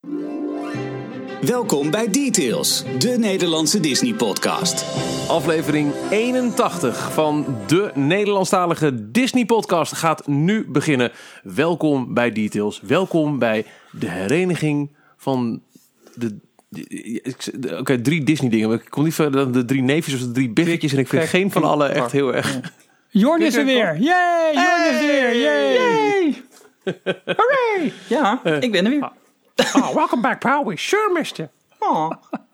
Welkom bij Details, de Nederlandse Disney-podcast. Aflevering 81 van de Nederlandstalige Disney-podcast gaat nu beginnen. Welkom bij Details. Welkom bij de hereniging van Oké, 3 Disney-dingen. Ik kom niet van de 3 neefjes of de 3 biggetjes. En ik vind geen van alle echt heel erg... Ja. Jorn is er weer. Yay! Jorn is er weer. Yay! Hooray! Ja, ik ben er weer. Oh, welcome back, pal. We sure missed you. Oh.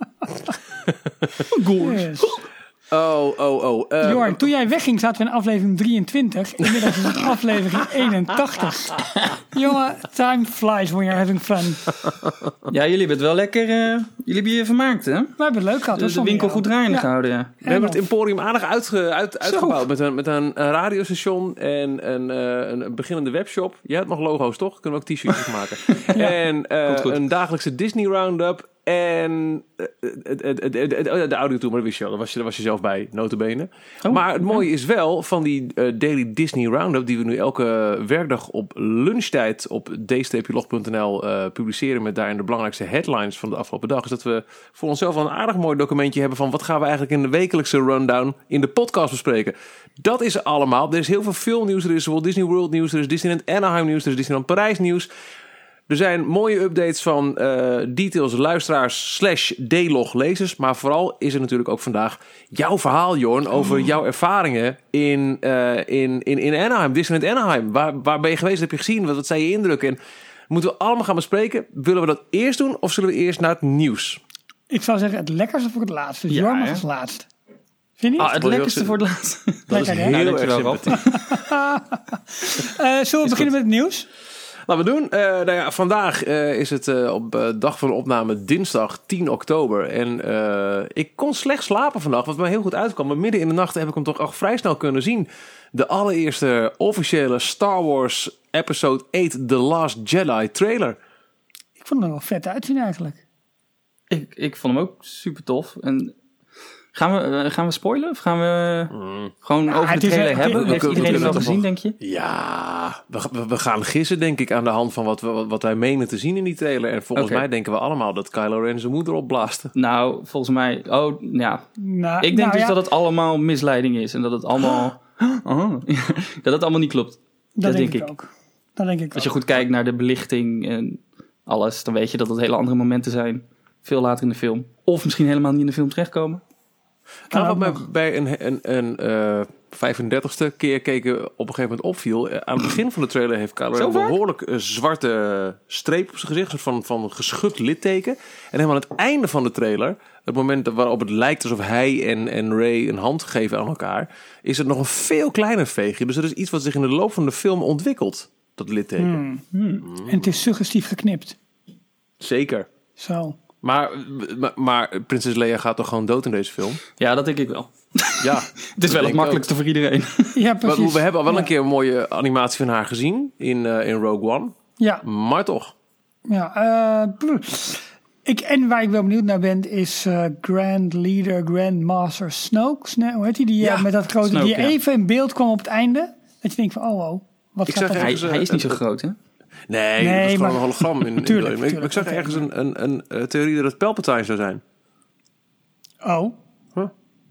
Yes. Oh. Jorn, toen jij wegging zaten we in aflevering 23. Inmiddels is het aflevering 81. Jongen, time flies when you're having fun. Ja, jullie hebben het wel lekker... jullie hebben je vermaakt, hè? We hebben het leuk gehad. De winkel goed draaiende gehouden, ja. We hebben het Emporium aardig uitgebouwd met een radiostation en een beginnende webshop. Jij hebt nog logo's, toch? Kunnen we ook t-shirts maken. Ja. En een dagelijkse Disney Roundup en de audiotour, maar dat wist je al. Daar was je zelf bij, nota bene. Maar het mooie is wel van die Daily Disney Roundup, die we nu elke werkdag op lunchtijd op d-log.nl publiceren met daarin de belangrijkste headlines van de afgelopen dag, is dat we voor onszelf al een aardig mooi documentje hebben van wat gaan we eigenlijk in de wekelijkse rundown in de podcast bespreken. Dat is er allemaal. Er is heel veel filmnieuws. Er is Walt Disney World nieuws. Er is Disneyland Anaheim nieuws. Er is Disneyland Parijs nieuws. Er zijn mooie updates van Details luisteraars / D-log lezers. Maar vooral is er natuurlijk ook vandaag jouw verhaal, Jorn, over jouw ervaringen in Anaheim, Disneyland Anaheim. Waar ben je geweest? Wat heb je gezien? Wat zijn je indrukken? En moeten we allemaal gaan bespreken? Willen we dat eerst doen of zullen we eerst naar het nieuws? Ik zou zeggen het lekkerste voor het laatst. Dus Ja, Jorn mag hè? als laatst. Vind je niet? Het lekkerste voor het laatst. Dat is Lekker, hè? heel dankjewel, erg Rob. sympathiek. Zullen we beginnen met het nieuws? Laten we doen. Vandaag is het op dag van de opname dinsdag 10 oktober. En ik kon slecht slapen vannacht, wat me heel goed uitkwam. Maar midden in de nacht heb ik hem toch echt vrij snel kunnen zien. De allereerste officiële Star Wars Episode 8 The Last Jedi trailer. Ik vond hem wel vet uitzien eigenlijk. Ik vond hem ook super tof. En gaan we spoilen? Of gaan we gewoon over het de is trailer een- hebben? Heeft iedereen hem wel toch gezien, nog- denk je? Ja, we gaan gissen denk ik aan de hand van wat wij menen te zien in die trailer. En volgens mij denken we allemaal dat Kylo Ren zijn moeder opblaast. Nou, volgens mij... Oh, ja. Nou, Ik denk dus ja, dat het allemaal misleiding is. En dat het allemaal... dat het allemaal niet klopt. dat denk ik ook. Dat denk ik Als je ook. goed kijkt naar de belichting en alles, dan weet je dat het hele andere momenten zijn. Veel later in de film. Of misschien helemaal niet in de film terechtkomen. Nou, wat ook mij nog. bij een 35ste keer keken op een gegeven moment opviel. Aan het begin van de trailer heeft Kylo Ren Zo een vaak? behoorlijk van streep op zijn gezicht. Een soort van geschud litteken. En helemaal aan het einde van de trailer, het moment waarop het lijkt alsof hij en Rey een hand geven aan elkaar, is het nog een veel kleiner veegje. Dus dat is iets wat zich in de loop van de film ontwikkelt. Dat litteken. En het is suggestief geknipt. Zeker. Zo. Maar prinses Leia gaat toch gewoon dood in deze film? Ja, dat denk ik wel. Ja. Het is wel het makkelijkste voor iedereen. Ja, precies. We hebben al wel Ja. een keer een mooie animatie van haar gezien in Rogue One. Ja, Maar toch. ja. En waar ik wel benieuwd naar ben is Grand Master Snoke. Hoe heet die? Ja, Met dat grote Snoke, die ja. even in beeld kwam op het einde. Dat je denkt van, wat Ik gaat zag dat? Hij is niet zo groot, hè? Nee, dat is gewoon maar- een hologram. Tuurlijk, Maar ik zag ergens een theorie dat het Palpatine zou zijn. Oh. Huh?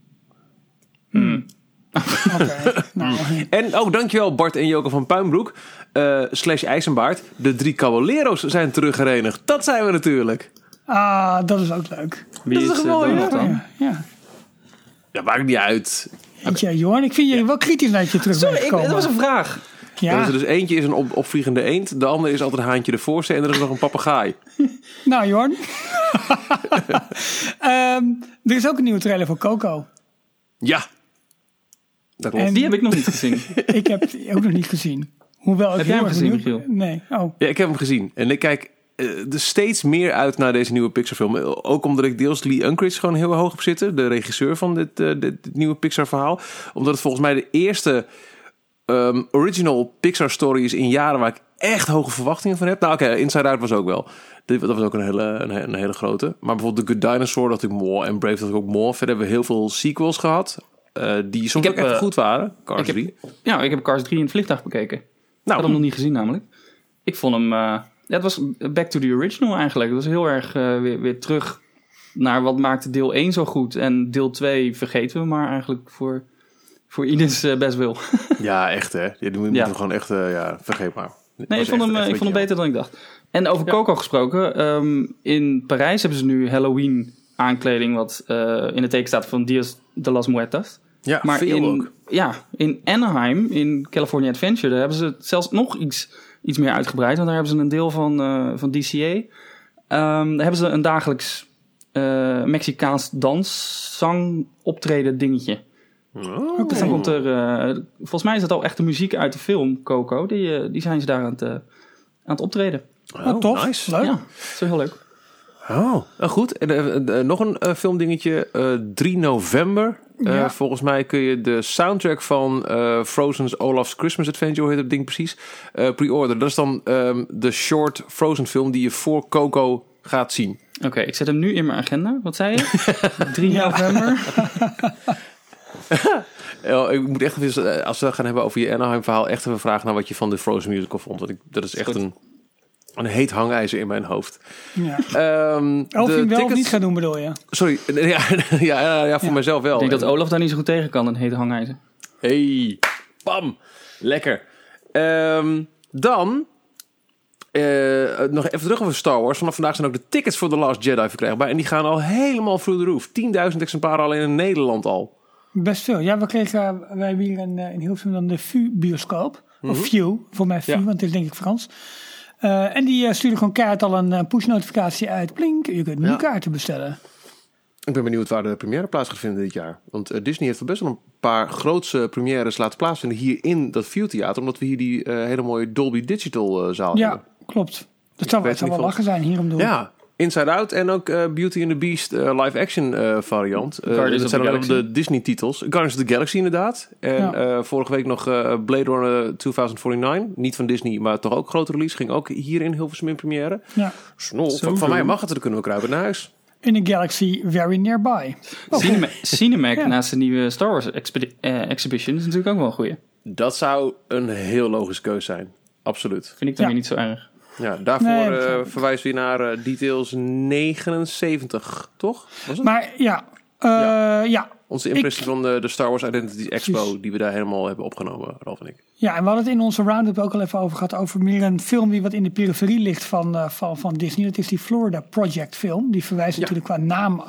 Oké. Nou, En, dankjewel Bart en Joke van Puinbroek. / IJzenbaard. De 3 Caballeros zijn teruggerenigd. Dat zijn we natuurlijk. dat is ook leuk. Wie Dat is toch mooi, Donald hè? dan? Ja. Ja, maakt niet uit. Jeetje, Johan, ik vind je wel kritisch naar je terug bent gekomen. Dat was een vraag. Ja, Dus eentje is een opvliegende eend. De andere is altijd een haantje de voorste. En er is nog een papegaai. nou Johan. Er is ook een nieuwe trailer voor Coco. Ja. Dat klopt. En- Die heb ik nog niet gezien. Ik heb die ook nog niet gezien. Hoewel ik Heb jij heel hem erg gezien, benieuwd- Michiel? Nee. Oh. Ja, ik heb hem gezien. En ik kijk er steeds meer uit naar deze nieuwe Pixar film. Ook omdat ik deels Lee Unkrich gewoon heel hoog op zitten. De regisseur van dit nieuwe Pixar verhaal. Omdat het volgens mij de eerste original Pixar story is in jaren waar ik echt hoge verwachtingen van heb. Nou oké, Inside Out was ook wel. Dat was ook een hele grote. Maar bijvoorbeeld The Good Dinosaur dacht ik more. En Brave dacht ik ook more. Verder hebben we heel veel sequels gehad. Die soms ook echt goed waren. Cars 3. Ik heb Cars 3 in het vliegtuig bekeken. Ik Nou, had hem nog niet gezien namelijk. Ik vond hem het was back to the original eigenlijk. Het was heel erg weer terug naar wat maakte deel 1 zo goed. En deel 2 vergeten we maar eigenlijk voor Ines best wil. Ja, echt hè. Je moet hem gewoon echt, vergeet maar. Nee, ik vond hem beter dan ik dacht. En over Coco gesproken. In Parijs hebben ze nu Halloween aankleding wat in het teken staat van Dias de las Muertas. Ja, maar in Anaheim, in California Adventure, daar hebben ze het zelfs nog iets meer uitgebreid. Want daar hebben ze een deel van DCA. Daar hebben ze een dagelijks Mexicaans dans-zang optreden dingetje. Oh. Dus dan komt er, volgens mij is dat al echt de muziek uit de film Coco. Die zijn ze daar aan het optreden. Oh, tof. Nice. Leuk. Ja, dat is heel leuk. Oh, goed. En nog een filmdingetje. 3 november. Volgens mij kun je de soundtrack van Frozen's Olaf's Christmas Adventure, heet het ding precies, pre-order. Dat is dan de short Frozen film die je voor Coco gaat zien. Oké, ik zet hem nu in mijn agenda. Wat zei je? 3 november. Ik moet echt even, als we het gaan hebben over je Anaheim verhaal, echt even vragen naar wat je van de Frozen musical vond. Want dat is echt een heet hangijzer in mijn hoofd. Ja. Of je hem wel of niet gaat doen, bedoel je? Sorry, ja, voor mezelf wel. Ik denk dat Olaf daar niet zo goed tegen kan, een heet hangijzer. Hey, bam, lekker. Dan nog even terug over Star Wars. Vanaf vandaag zijn ook de tickets voor The Last Jedi verkrijgbaar. En die gaan al helemaal through the roof. 10.000 exemplaren alleen in Nederland al. Best veel. Ja, wij hebben hier in Hilversum dan de VU-bioscoop. Of VU, voor mij VU, want het is denk ik Frans. En die sturen gewoon kaart al een push-notificatie uit. Plink, je kunt nu kaarten bestellen. Ik ben benieuwd waar de première plaats gaat vinden dit jaar. Want Disney heeft er best wel een paar grootse premières laten plaatsvinden hier in dat VU-theater. Omdat we hier die hele mooie Dolby Digital zaal hebben. Ja, klopt. Dat zou wel lachen zijn hier om de hoek. Ja, Inside Out en ook Beauty and the Beast live-action variant. Dat zijn dan de Disney-titels. Guardians of the Galaxy inderdaad. En vorige week nog Blade Runner 2049. Niet van Disney, maar toch ook grote release. Ging ook hier in Hilversum in première. Ja. Van mij mag het, dan kunnen we kruipen naar huis. In a galaxy very nearby. Cinemac naast de nieuwe Star Wars Exhibition is natuurlijk ook wel een goeie. Dat zou een heel logische keus zijn. Absoluut. Vind ik dan weer niet zo erg. Ja, daarvoor verwijzen we naar Details 79, toch? Was het? Maar ja. Onze impressie van de Star Wars Identity Expo, die we daar helemaal hebben opgenomen, Ralf en ik. Ja, en we hadden het in onze roundup ook al even over gehad, over meer een film die wat in de periferie ligt van Disney. Dat is die Florida Project film. Die verwijst natuurlijk qua naam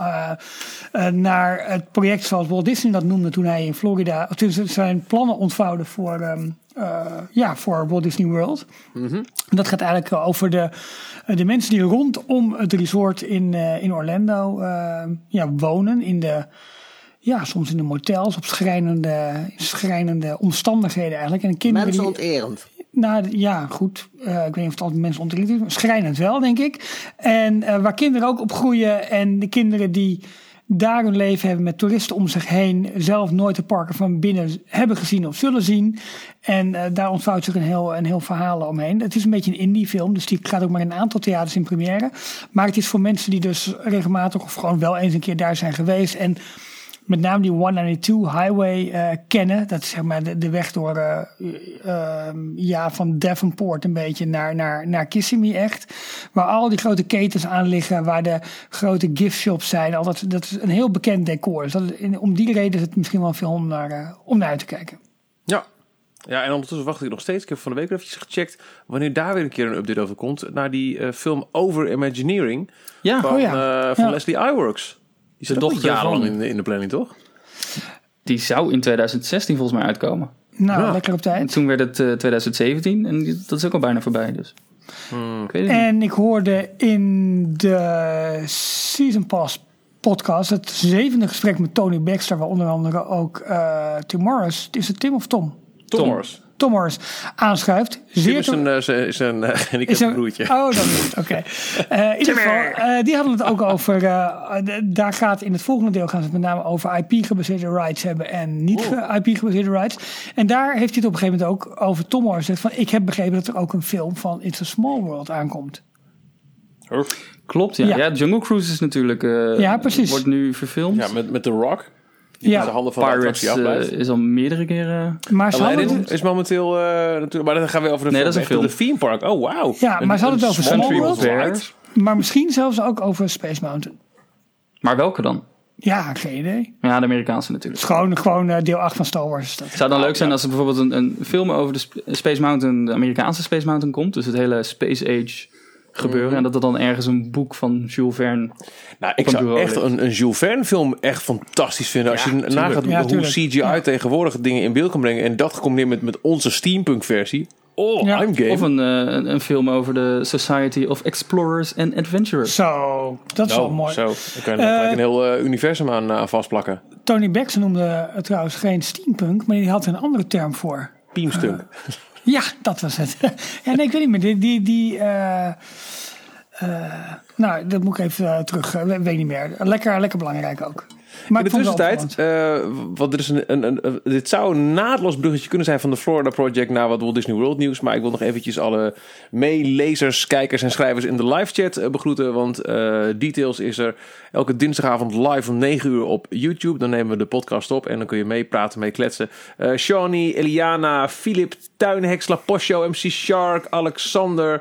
naar het project zoals Walt Disney dat noemde toen hij in Florida, toen zijn plannen ontvouwde voor Walt Disney World. Mm-hmm. Dat gaat eigenlijk over de mensen die rondom het resort in Orlando wonen. Soms in de motels, op schrijnende omstandigheden eigenlijk. En kinderen mensenonterend. Goed. Ik weet niet of het altijd mensenonterend is, maar schrijnend wel, denk ik. En waar kinderen ook op groeien en de kinderen die daar hun leven hebben met toeristen om zich heen, zelf nooit de parken van binnen hebben gezien of zullen zien. En daar ontvouwt zich een heel verhaal omheen. Het is een beetje een indie film, dus die gaat ook maar in een aantal theaters in première. Maar het is voor mensen die dus regelmatig of gewoon wel eens een keer daar zijn geweest en met name die 192 Highway kennen. Dat is zeg maar de weg door van Davenport een beetje naar Kissimmee echt. Waar al die grote ketens aan liggen, waar de grote gift shops zijn. Dat is een heel bekend decor. Dus om die reden is het misschien wel een film om naar uit te kijken. Ja, en ondertussen wacht ik nog steeds. Ik heb van de week even gecheckt wanneer daar weer een keer een update over komt. Naar die film Over Imagineering van Leslie Iwerks. Die zit toch jarenlang in de planning, toch? Die zou in 2016 volgens mij uitkomen. Lekker op tijd. En toen werd het 2017 en dat is ook al bijna voorbij. Dus. Ik weet het niet. Ik hoorde in de Season Pass podcast het 7e gesprek met Tony Baxter, waar onder andere ook Tim Morris, is het Tim of Tom? Tom Morris aanschuift. Tim is een gehandicapt broertje. Oh, dat is het. Oké. In ieder geval, die hadden het ook over. Daar gaat in het volgende deel gaan ze het met name over IP-gebaseerde rights hebben en niet IP-gebaseerde rights. En daar heeft hij het op een gegeven moment ook over Tom Morris gezegd van: ik heb begrepen dat er ook een film van It's a Small World aankomt. Klopt, ja. Jungle Cruise is natuurlijk. Precies. Wordt nu verfilmd. Ja, met The Rock. de handen van Pirates de afblijft. is al meerdere keren... Maar ze Aladdin is momenteel natuurlijk... Maar dan gaan we over dat is een film. de theme park. Oh, wauw. Ja, maar ze hadden het over Country SeaWorld. Maar misschien zelfs ook over Space Mountain. Maar welke dan? Ja, geen idee. Ja, de Amerikaanse natuurlijk. Het is gewoon deel 8 van Star Wars. Het zou dan leuk zijn als er bijvoorbeeld een film over de Space Mountain, de Amerikaanse Space Mountain komt. Dus het hele Space Age gebeuren. En dat er dan ergens een boek van Jules Verne ik zou echt een Jules Verne film echt fantastisch vinden. Als je nagaat hoe CGI tegenwoordig dingen in beeld kan brengen. En dat gecombineerd met onze steampunk versie. I'm game. Of een film over de Society of Explorers and Adventurers. Zo, dat is wel mooi. Zo, daar kan je gelijk een heel universum aan vastplakken. Tony Baxter noemde het trouwens geen steampunk, maar die had er een andere term voor. Beamstunk. Ja, dat was het. Ja, nee, ik weet niet meer. Nou, dat moet ik even terug. Weet niet meer. Lekker belangrijk ook. Maar in de tussentijd, want er is dit zou een naadloos bruggetje kunnen zijn van de Florida Project naar wat Walt Disney World nieuws. Maar ik wil nog eventjes alle meelezers, kijkers en schrijvers in de live chat begroeten. Want Details is er elke dinsdagavond live om 9 uur op YouTube. Dan nemen we de podcast op en dan kun je meepraten, mee kletsen. Shawnee, Eliana, Philip, Tuinheks, Laposho, MC Shark, Alexander...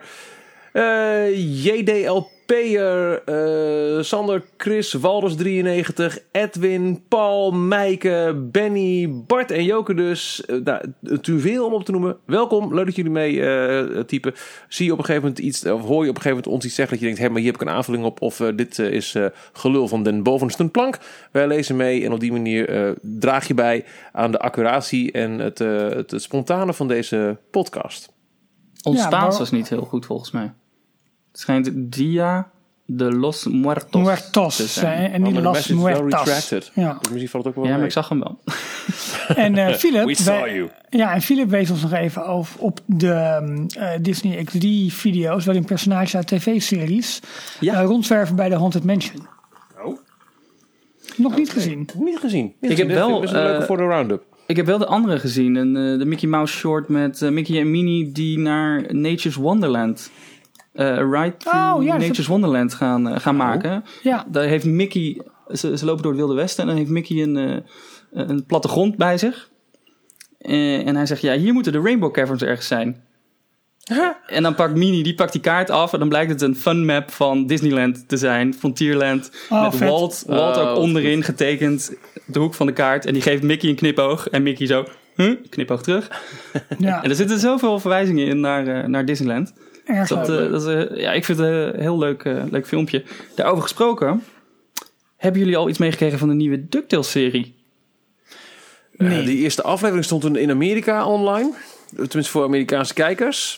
JDLP'er, Sander, Chris, Walders93, Edwin, Paul, Meike, Benny, Bart en Joke dus. Te veel om op te noemen. Welkom, leuk dat jullie mee typen. Zie je op een gegeven moment iets, of hoor je op een gegeven moment ons iets zeggen dat je denkt, maar hier heb ik een aanvulling op, of dit is gelul van den bovenste plank. Wij lezen mee en op die manier draag je bij aan de accuratie en het spontane van deze podcast. Ons Spaans was niet heel goed volgens mij. Het schijnt Dia de los Muertos te zijn. En niet Los Muertas. Ja. Dus misschien valt het ook wel maar ik zag hem wel. En Philip, We saw you. Ja, en Philip wees ons nog even op de Disney XD-video's... waarin personages uit tv-series rondzwerven bij de Haunted Mansion. Oh. Nog niet gezien. Niet gezien. Ik heb wel... Dat is een leuke voor de roundup. Ik heb wel de andere gezien. De Mickey Mouse short met Mickey en Minnie die naar Nature's Wonderland... Nature's Wonderland gaan maken. Ja. Daar heeft Mickey... Ze lopen door het Wilde Westen en dan heeft Mickey een plattegrond bij zich. En hij zegt, ja, hier moeten de Rainbow Caverns ergens zijn. En dan pakt Minnie, die pakt die kaart af en dan blijkt het een fun map van Disneyland te zijn. Frontierland. Met vet. Walt ook onderin getekend. De hoek van de kaart. En die geeft Mickey een knipoog. En Mickey zo, knipoog terug. Ja. En er zitten zoveel verwijzingen in naar Disneyland. Ik vind het een heel leuk filmpje. Daarover gesproken, hebben jullie al iets meegekregen van de nieuwe DuckTales-serie? Nee. Die eerste aflevering stond in Amerika online. Tenminste voor Amerikaanse kijkers.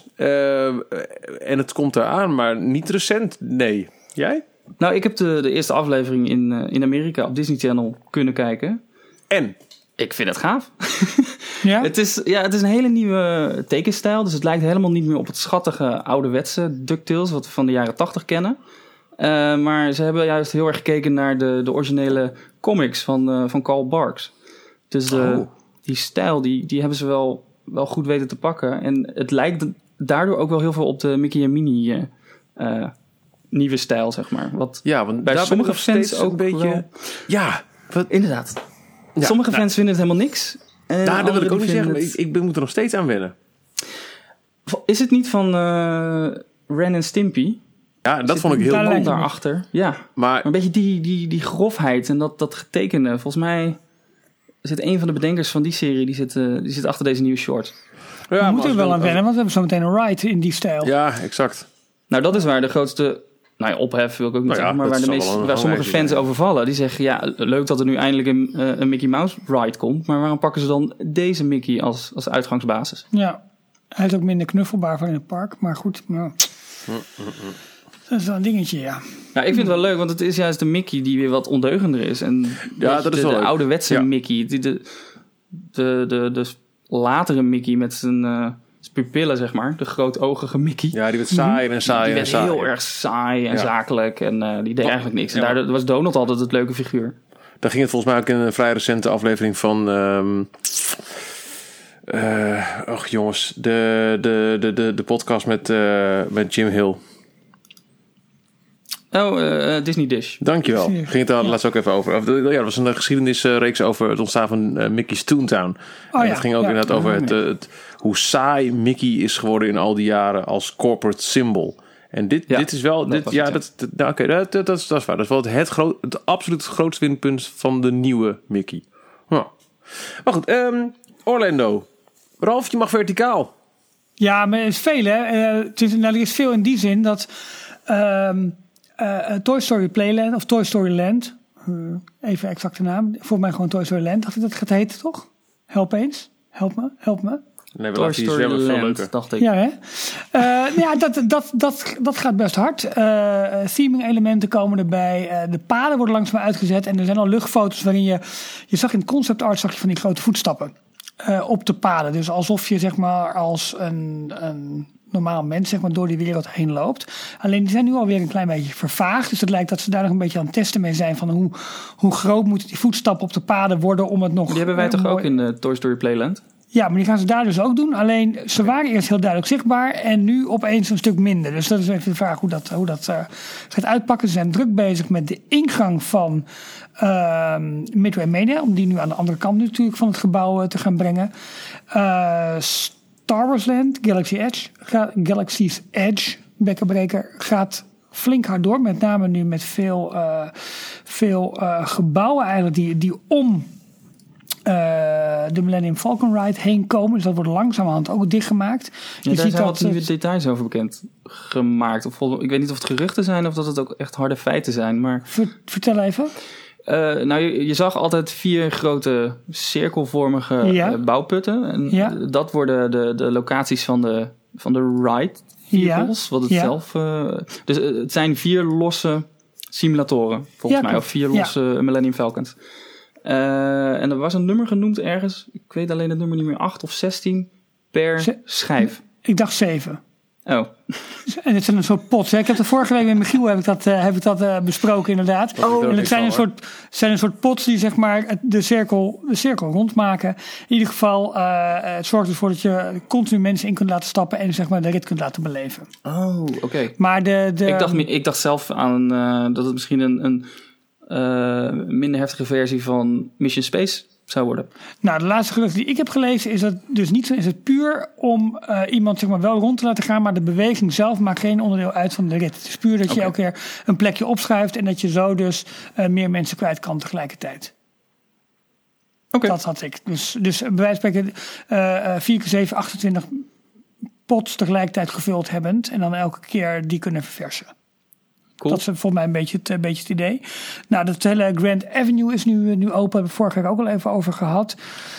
En het komt eraan, maar niet recent. Nee. Jij? Nou, ik heb de eerste aflevering in Amerika op Disney Channel kunnen kijken. En? Ik vind het gaaf. Ja? Het is een hele nieuwe tekenstijl. Dus het lijkt helemaal niet meer op het schattige ouderwetse DuckTales... wat we van de jaren 80 kennen. Maar ze hebben juist heel erg gekeken naar de originele comics van Carl Barks. Dus die stijl, die hebben ze wel goed weten te pakken. En het lijkt daardoor ook wel heel veel op de Mickey en Minnie nieuwe stijl, zeg maar. Wat want bij daar sommige fans ook een beetje... Ja, inderdaad. Ja, sommige fans vinden het helemaal niks. Dat wil ik ook niet zeggen, maar ik moet er nog steeds aan wennen. Is het niet van Ren en Stimpy? Ja, dat vond ik heel cool daarachter. Ja, maar een beetje die grofheid en dat getekende. Volgens mij zit een van de bedenkers van die serie, die zit achter deze nieuwe short. Ja, we moeten er wel aan wennen, want we hebben zo meteen een ride in die stijl. Ja, exact. Nou, dat is waar de grootste... ophef wil ik ook niet zeggen, maar waar sommige fans over vallen. Die zeggen, ja, leuk dat er nu eindelijk een Mickey Mouse ride komt. Maar waarom pakken ze dan deze Mickey als uitgangsbasis? Ja, hij is ook minder knuffelbaar van in het park. Maar goed, dat is wel een dingetje, ja. Ja, ik vind het wel leuk, want het is juist de Mickey die weer wat ondeugender is. En dat is wel de ouderwetse Mickey. De latere Mickey met zijn pupillen, zeg maar. De grootogige Mickey. Ja, die werd saai en saai. Die werd heel erg saai en zakelijk. En die deed eigenlijk niks. En daar was Donald altijd het leuke figuur. Daar ging het volgens mij ook in een vrij recente aflevering van... jongens. De podcast met Jim Hill. Disney Dish. Dankjewel. Ging het daar laatst ook even over. Dat was een geschiedenisreeks over het ontstaan van Mickey's Toontown. Het ging ook inderdaad over hoe saai Mickey is geworden in al die jaren als corporate symbol. En dit is wel... Dat is waar. Dat is wel het absoluut grootste winpunt van de nieuwe Mickey. Nou. Maar goed, Orlando. Ralf, je mag verticaal. Ja, maar er is veel, hè. Er is veel in die zin dat Toy Story Playland of Toy Story Land, even exacte naam, volgens mij gewoon Toy Story Land, dacht ik dat het gaat heten, toch? Help eens. Help me. Nee, Toy Story Land, dacht ik. Ja, hè? Dat gaat best hard. Theming elementen komen erbij. De paden worden langzaam uitgezet. En er zijn al luchtfoto's waarin je zag in het concept art zag je van die grote voetstappen op de paden. Dus alsof je zeg maar als een normaal mens zeg maar door die wereld heen loopt. Alleen die zijn nu alweer een klein beetje vervaagd. Dus het lijkt dat ze daar nog een beetje aan het testen mee zijn van hoe groot moeten die voetstappen op de paden worden om het nog... Die hebben wij toch ook in de Toy Story Playland? Ja, maar die gaan ze daar dus ook doen. Alleen ze waren eerst heel duidelijk zichtbaar en nu opeens een stuk minder. Dus dat is even de vraag hoe dat gaat uitpakken. Ze zijn druk bezig met de ingang van Midway Mania, om die nu aan de andere kant natuurlijk van het gebouw te gaan brengen. Star Wars Land, Galaxy's Edge, bekkenbreker, gaat flink hard door. Met name nu met veel gebouwen eigenlijk die om de Millennium Falcon Ride heen komen. Dus dat wordt langzamerhand ook dichtgemaakt. Ja, daar zijn wat nieuwe details over bekend gemaakt. Ik weet niet of het geruchten zijn of dat het ook echt harde feiten zijn. Maar vertel even. Je zag altijd 4 grote cirkelvormige bouwputten. En dat worden de locaties van de ride vehicles. Wat het zelf... dus het zijn 4 losse simulatoren, volgens mij. Of 4 losse Millennium Falcons. En er was een nummer genoemd ergens. Ik weet alleen het nummer niet meer. 8 of 16 per schijf. Ik dacht 7. Oh. En het zijn een soort pots. Hè? Ik heb de vorige week met Michiel heb ik dat besproken inderdaad. En het zijn een soort pots die zeg maar de cirkel rondmaken. In ieder geval het zorgt ervoor dat je continu mensen in kunt laten stappen en zeg maar de rit kunt laten beleven. Oh, oké. Maar ik dacht zelf aan dat het misschien een minder heftige versie van Mission Space zou worden. Nou, de laatste gerucht die ik heb gelezen is dat dus niet zo is het puur om iemand zeg maar wel rond te laten gaan, maar de beweging zelf maakt geen onderdeel uit van de rit. Het is puur dat je elke keer een plekje opschuift en dat je zo dus meer mensen kwijt kan tegelijkertijd. Okay. Dat had ik. Dus bij wijze van spreken 4x7, 28 pots tegelijkertijd gevuld hebbend en dan elke keer die kunnen verversen. Cool. Dat is volgens mij een beetje het idee. Nou, dat hele Grand Avenue is nu open. Daar hebben we vorige week ook al even over gehad.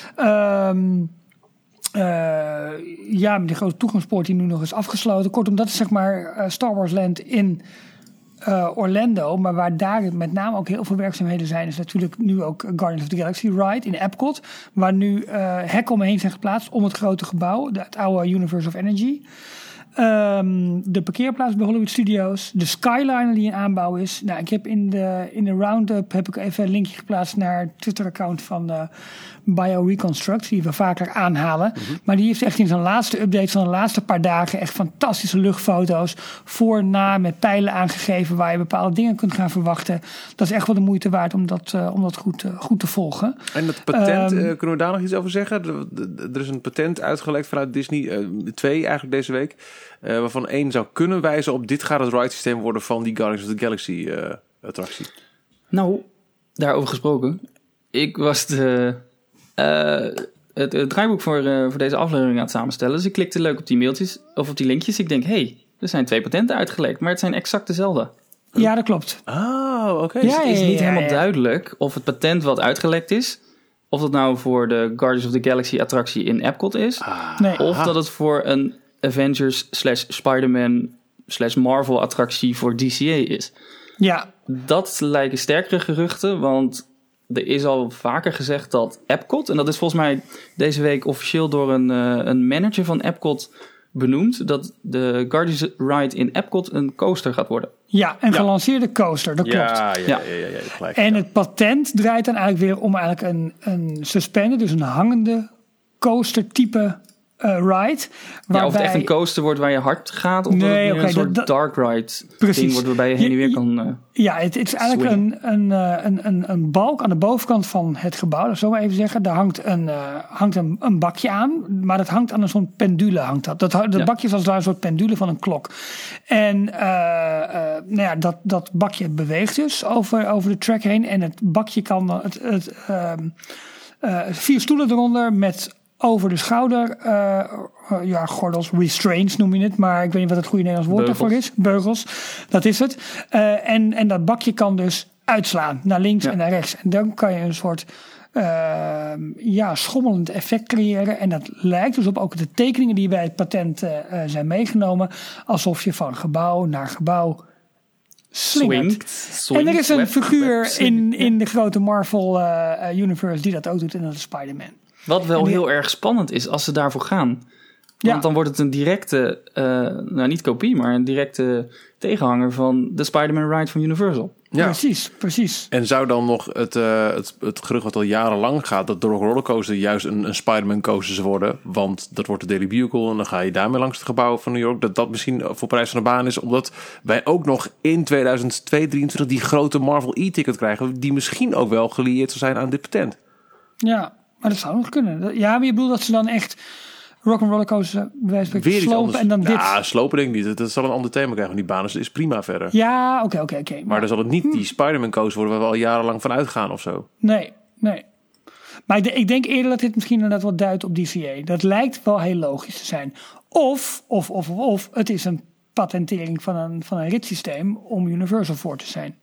Met die grote toegangspoort die nu nog is afgesloten. Kortom, dat is zeg maar Star Wars Land in Orlando. Maar waar daar met name ook heel veel werkzaamheden zijn, is natuurlijk nu ook Guardians of the Galaxy Ride in Epcot. Waar nu hekken omheen zijn geplaatst om het grote gebouw. Het oude Universe of Energy. De parkeerplaats bij Hollywood Studios. De Skyliner die in aanbouw is. Nou, ik heb in de roundup heb ik even een linkje geplaatst naar het Twitter-account van BioReconstruct, die we vaker aanhalen. Mm-hmm. Maar die heeft echt in zijn laatste update van de laatste paar dagen echt fantastische luchtfoto's voor, na, met pijlen aangegeven waar je bepaalde dingen kunt gaan verwachten. Dat is echt wel de moeite waard om dat goed te volgen. En dat patent, kunnen we daar nog iets over zeggen? Er is een patent uitgelekt vanuit Disney, 2 eigenlijk deze week, waarvan 1 zou kunnen wijzen op dit gaat het ride systeem worden van die Guardians of the Galaxy attractie. Nou, daarover gesproken. Ik was het draaiboek voor deze aflevering aan het samenstellen. Dus ik klikte leuk op die mailtjes of op die linkjes. Ik denk, er zijn 2 patenten uitgelekt, maar het zijn exact dezelfde. Ja, dat klopt. Oh, oké. Dus het is niet helemaal duidelijk of het patent wat uitgelekt is, of dat nou voor de Guardians of the Galaxy attractie in Epcot is, of dat het voor een Avengers /Spider-Man/Marvel attractie voor DCA is. Ja. Dat lijken sterkere geruchten, want er is al vaker gezegd dat Epcot, en dat is volgens mij deze week officieel door een manager van Epcot benoemd, dat de Guardians Ride in Epcot een coaster gaat worden. Ja, een gelanceerde coaster, dat klopt. Ja, gelijk. En het patent draait dan eigenlijk weer om eigenlijk een suspender, dus een hangende coaster type ride. Of het echt een coaster wordt waar je hard gaat, of dat het meer een soort dark ride ding wordt waarbij je heen en weer kan het is eigenlijk een balk aan de bovenkant van het gebouw, dat zal ik maar even zeggen. Daar hangt een bakje aan, maar dat hangt aan een soort pendule. Dat bakje is als daar een soort pendule van een klok. En dat bakje beweegt dus over de track heen. En het bakje kan 4 stoelen eronder met over de schouder gordels, restraints noem je het, maar ik weet niet wat het goede Nederlands woord daarvoor is. Beugels, dat is het. En dat bakje kan dus uitslaan naar links en naar rechts. En dan kan je een soort schommelend effect creëren. En dat lijkt dus op ook de tekeningen die bij het patent zijn meegenomen, alsof je van gebouw naar gebouw slingert. En er is een figuur in de grote Marvel Universe die dat ook doet, en dat is Spider-Man. Wat wel heel erg spannend is als ze daarvoor gaan. Want dan wordt het een directe, niet kopie, maar een directe tegenhanger van de Spider-Man ride van Universal. Ja. Precies. En zou dan nog het gerucht wat al jarenlang gaat, dat de Rollercoaster juist een Spider-Man coaster zou worden, want dat wordt de Daily Bugle en dan ga je daarmee langs het gebouw van New York, dat misschien voor prijs van de baan is, omdat wij ook nog in 2023 die grote Marvel e-ticket krijgen, die misschien ook wel gelieerd zou zijn aan dit patent. Ja, maar dat zou nog kunnen. Ja, maar je bedoelt dat ze dan echt Rock'n'Roller Coaster bij wijze van slopen en dan dit. Ja, slopen denk ik niet. Dat zal een ander thema krijgen. Die baan is prima verder. Ja, oké. Maar dan zal het niet die Spider-Man coaster worden waar we al jarenlang van uitgaan of zo. Nee. Maar ik denk eerder dat dit misschien inderdaad wat duidt op DCA. Dat lijkt wel heel logisch te zijn. Of het is een patentering van een ritssysteem om Universal voor te zijn.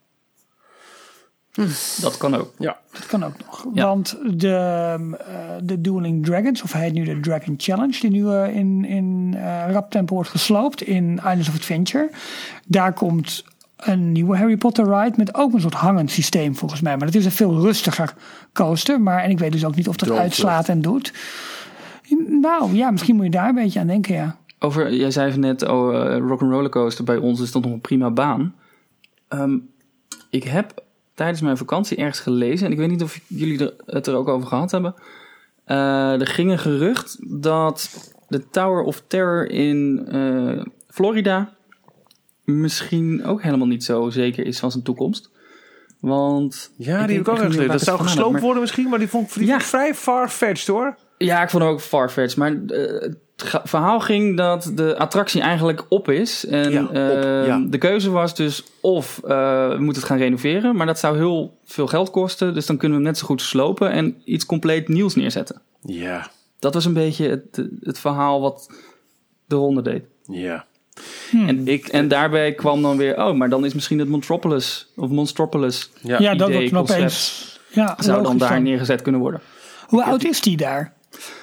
Dat kan ook. Ja, dat kan ook nog. Ja. Want de Dueling Dragons, of hij heet nu de Dragon Challenge, die nu in rap tempo wordt gesloopt in Islands of Adventure. Daar komt een nieuwe Harry Potter ride met ook een soort hangend systeem volgens mij. Maar dat is een veel rustiger coaster. En ik weet dus ook niet of dat uitslaat en doet. Nou ja, misschien moet je daar een beetje aan denken, ja. Jij zei net, Rock'n'Roller Coaster bij ons is dat nog een prima baan. Ik heb tijdens mijn vakantie ergens gelezen, en ik weet niet of jullie het er ook over gehad hebben. Er ging een gerucht dat de Tower of Terror in Florida misschien ook helemaal niet zo zeker is van zijn toekomst. Want ja, die heb ik ook gelezen. Dat zou gesloopt worden misschien, maar die vond ik vrij far-fetched hoor. Ja, ik vond het ook far-fetched, maar het verhaal ging dat de attractie eigenlijk op is. En de keuze was dus of we moeten het gaan renoveren, maar dat zou heel veel geld kosten. Dus dan kunnen we hem net zo goed slopen en iets compleet nieuws neerzetten. Ja. Dat was een beetje het verhaal wat de ronde deed. Ja. En daarbij kwam dan weer, maar dan is misschien het Monstropolis idee, dat wordt opeens zou dan daar neergezet kunnen worden. Hoe oud is die daar?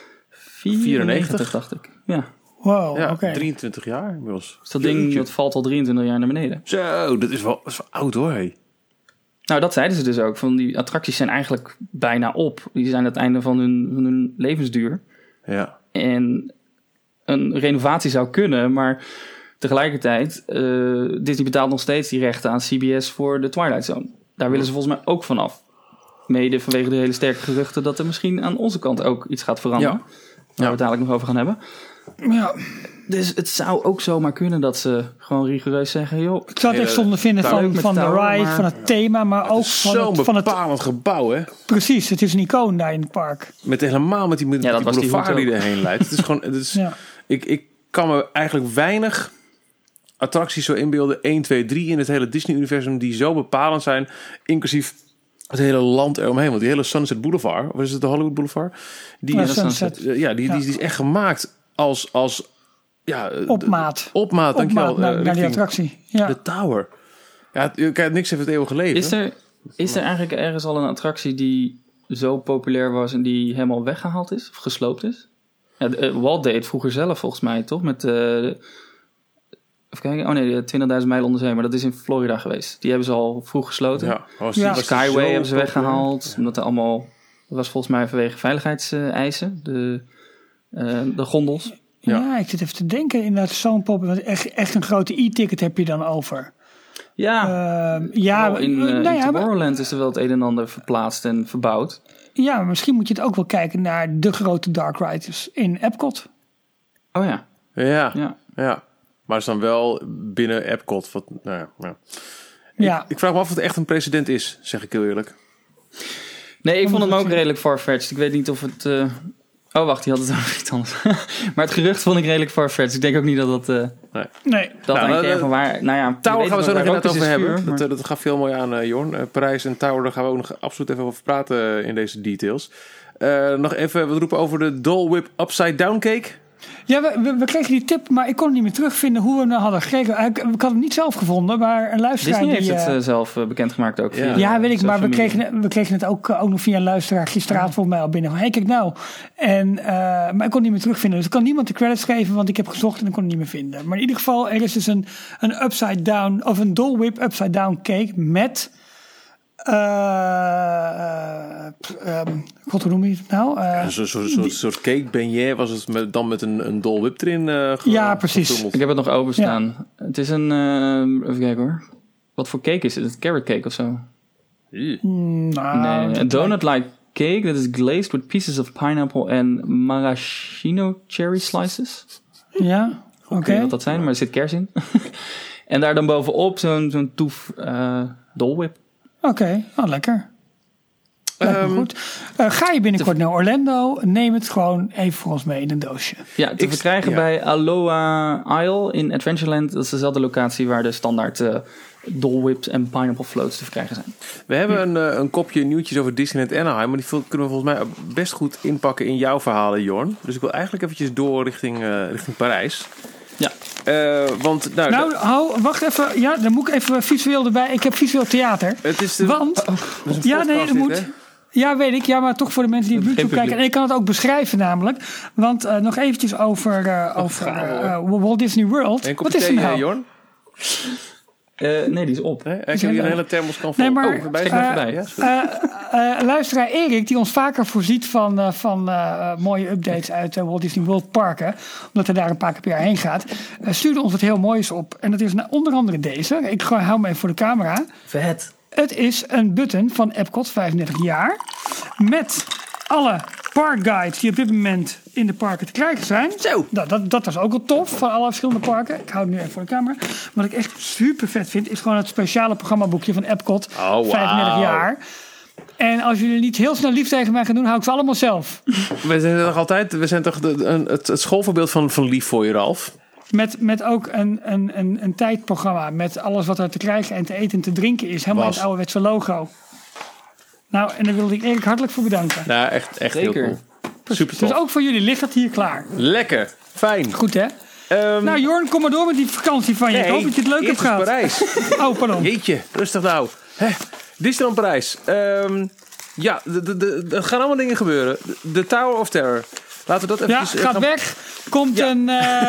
94 dacht ik. Ja. Wow, ja, oké. 23 jaar inmiddels. Dus dat ding dat valt al 23 jaar naar beneden. Zo, dat is wel oud hoor. Hey. Nou, dat zeiden ze dus ook. Van die attracties zijn eigenlijk bijna op. Die zijn aan het einde van hun levensduur. Ja. En een renovatie zou kunnen, maar tegelijkertijd, Disney betaalt nog steeds die rechten aan CBS voor de Twilight Zone. Daar willen ze volgens mij ook vanaf. Mede vanwege de hele sterke geruchten dat er misschien aan onze kant ook iets gaat veranderen. Ja. Waar we het dadelijk nog over gaan hebben. Ja. Dus het zou ook zomaar kunnen dat ze gewoon rigoureus zeggen, joh. Ik zou het echt zonde vinden van de ride, van het thema, maar ook van het bepalend gebouw, hè? Precies, het is een icoon daar in het park. Met die boulevard die erheen leidt. Het is gewoon, ik kan me eigenlijk weinig attracties zo inbeelden, 1, 2, 3 in het hele Disney-universum die zo bepalend zijn, inclusief het hele land eromheen. Want die hele Sunset Boulevard, wat is het, de Hollywood Boulevard? Die is echt gemaakt als opmaat. Dankjewel. Naar die attractie. Ja. De Tower. Ja, niks heeft het eeuwige leven. Is er eigenlijk ergens al een attractie die zo populair was en die helemaal weggehaald is? Of gesloopt is? Ja, Walt deed het vroeger zelf volgens mij, toch? Met even kijken. De 20.000 mijlen onder zee. Maar dat is in Florida geweest. Die hebben ze al vroeg gesloten. Ja. Skyway hebben ze weggehaald. Omdat er allemaal... Dat was volgens mij vanwege veiligheidseisen. De gondels. Ja, ik zit even te denken. Inderdaad, zo'n pop. Echt een grote e-ticket heb je dan over. Ja. In Tomorrowland is er wel het een en ander verplaatst en verbouwd. Ja, maar misschien moet je het ook wel kijken naar de grote dark riders in Epcot. Oh ja. Ja. Maar het is dan wel binnen Epcot. Wat, nou ja. Ik vraag me af of het echt een precedent is, zeg ik heel eerlijk. Nee, ik vond hem ook redelijk farfetched. Ik weet niet of het... Oh, wacht, die had het over iets anders. Maar het gerucht vond ik redelijk farfetched. Ik denk ook niet dat dat... Nee. Dat eigenlijk van waar... Nou ja, Tower gaan we zo nog net over hebben. Vuur, maar... Dat gaf veel mooi aan, Jorn. Parijs en Tower, daar gaan we ook nog absoluut even over praten in deze details. Nog even wat roepen over de Dole Whip Upside Down Cake. Ja, we kregen die tip, maar ik kon het niet meer terugvinden hoe we hem nou hadden gekregen. Ik had hem niet zelf gevonden, maar een luisteraar... Disney heeft het zelf bekendgemaakt ook. Ja, weet ik, maar we kregen het ook nog via een luisteraar gisteravond volgens mij al binnen. Van, hey, kijk nou. Maar ik kon het niet meer terugvinden. Dus ik kan niemand de credits geven, want ik heb gezocht en ik kon het niet meer vinden. Maar in ieder geval, er is dus een upside down, of een Dole Whip upside down cake met... God, hoe noem je het nou? Een soort cake beignet was het dan met een Dole Whip erin. Ja, precies. Getummeld. Ik heb het nog openstaan. Ja. Het is een... even kijken hoor. Wat voor cake is het? Is het carrot cake of zo? Nee, een donut-like cake that is glazed with pieces of pineapple and maraschino cherry slices. Ja, oké. Ik weet niet wat dat zijn, maar er zit kers in. En daar dan bovenop zo'n toef Dole Whip. Oké, lekker. Goed. Ga je binnenkort naar Orlando, neem het gewoon even voor ons mee in een doosje. Ja, te verkrijgen bij Aloha Isle in Adventureland. Dat is dezelfde locatie waar de standaard Dole Whips en Pineapple Floats te verkrijgen zijn. We hebben een kopje nieuwtjes over Disneyland Anaheim, maar die kunnen we volgens mij best goed inpakken in jouw verhalen, Jorn. Dus ik wil eigenlijk eventjes door richting Parijs. Ja. Want, wacht even. Ja, dan moet ik even visueel erbij. Ik heb visueel theater. Het is want... dat moet... Hè? Ja, weet ik. Ja, maar toch voor de mensen die op YouTube kijken. En ik kan het ook beschrijven namelijk. Want nog eventjes over Walt Disney World. Wat is er nou? Jorn? Nee, die is op. Ik heb hier een hele thermoskan vol. Nee, maar, luisteraar Erik, die ons vaker voorziet van mooie updates uit Walt Disney World parken, omdat hij daar een paar keer per jaar heen gaat, stuurde ons wat heel moois op. En dat is onder andere deze. Ik hou hem even voor de camera. Vet. Het is een button van Epcot, 35 jaar, met alle parkguides die op dit moment in de parken te krijgen zijn. Zo. Dat is ook wel tof van alle verschillende parken. Ik hou het nu even voor de camera. Wat ik echt super vet vind, is gewoon het speciale programmaboekje van Epcot. 35 jaar. En als jullie niet heel snel lief tegen mij gaan doen, hou ik ze allemaal zelf. We zijn toch het schoolvoorbeeld van lief voor je, Ralf? Met ook een tijdprogramma. Met alles wat er te krijgen en te eten en te drinken is. Helemaal het ouderwetse logo. Nou, en daar wilde ik Erik hartelijk voor bedanken. Nou, echt heel cool. Super tof. Dus ook voor jullie ligt dat hier klaar. Lekker. Fijn. Goed, hè? Nou, Jorn, kom maar door met die vakantie van je. Ik hoop dat je het leuk hebt gehad. Parijs. Oh, pardon. Jeetje, rustig nou. Disneyland Parijs. Ja, er gaan allemaal dingen gebeuren. De Tower of Terror. Laten we dat even... Ja, gaat weg. Komt een...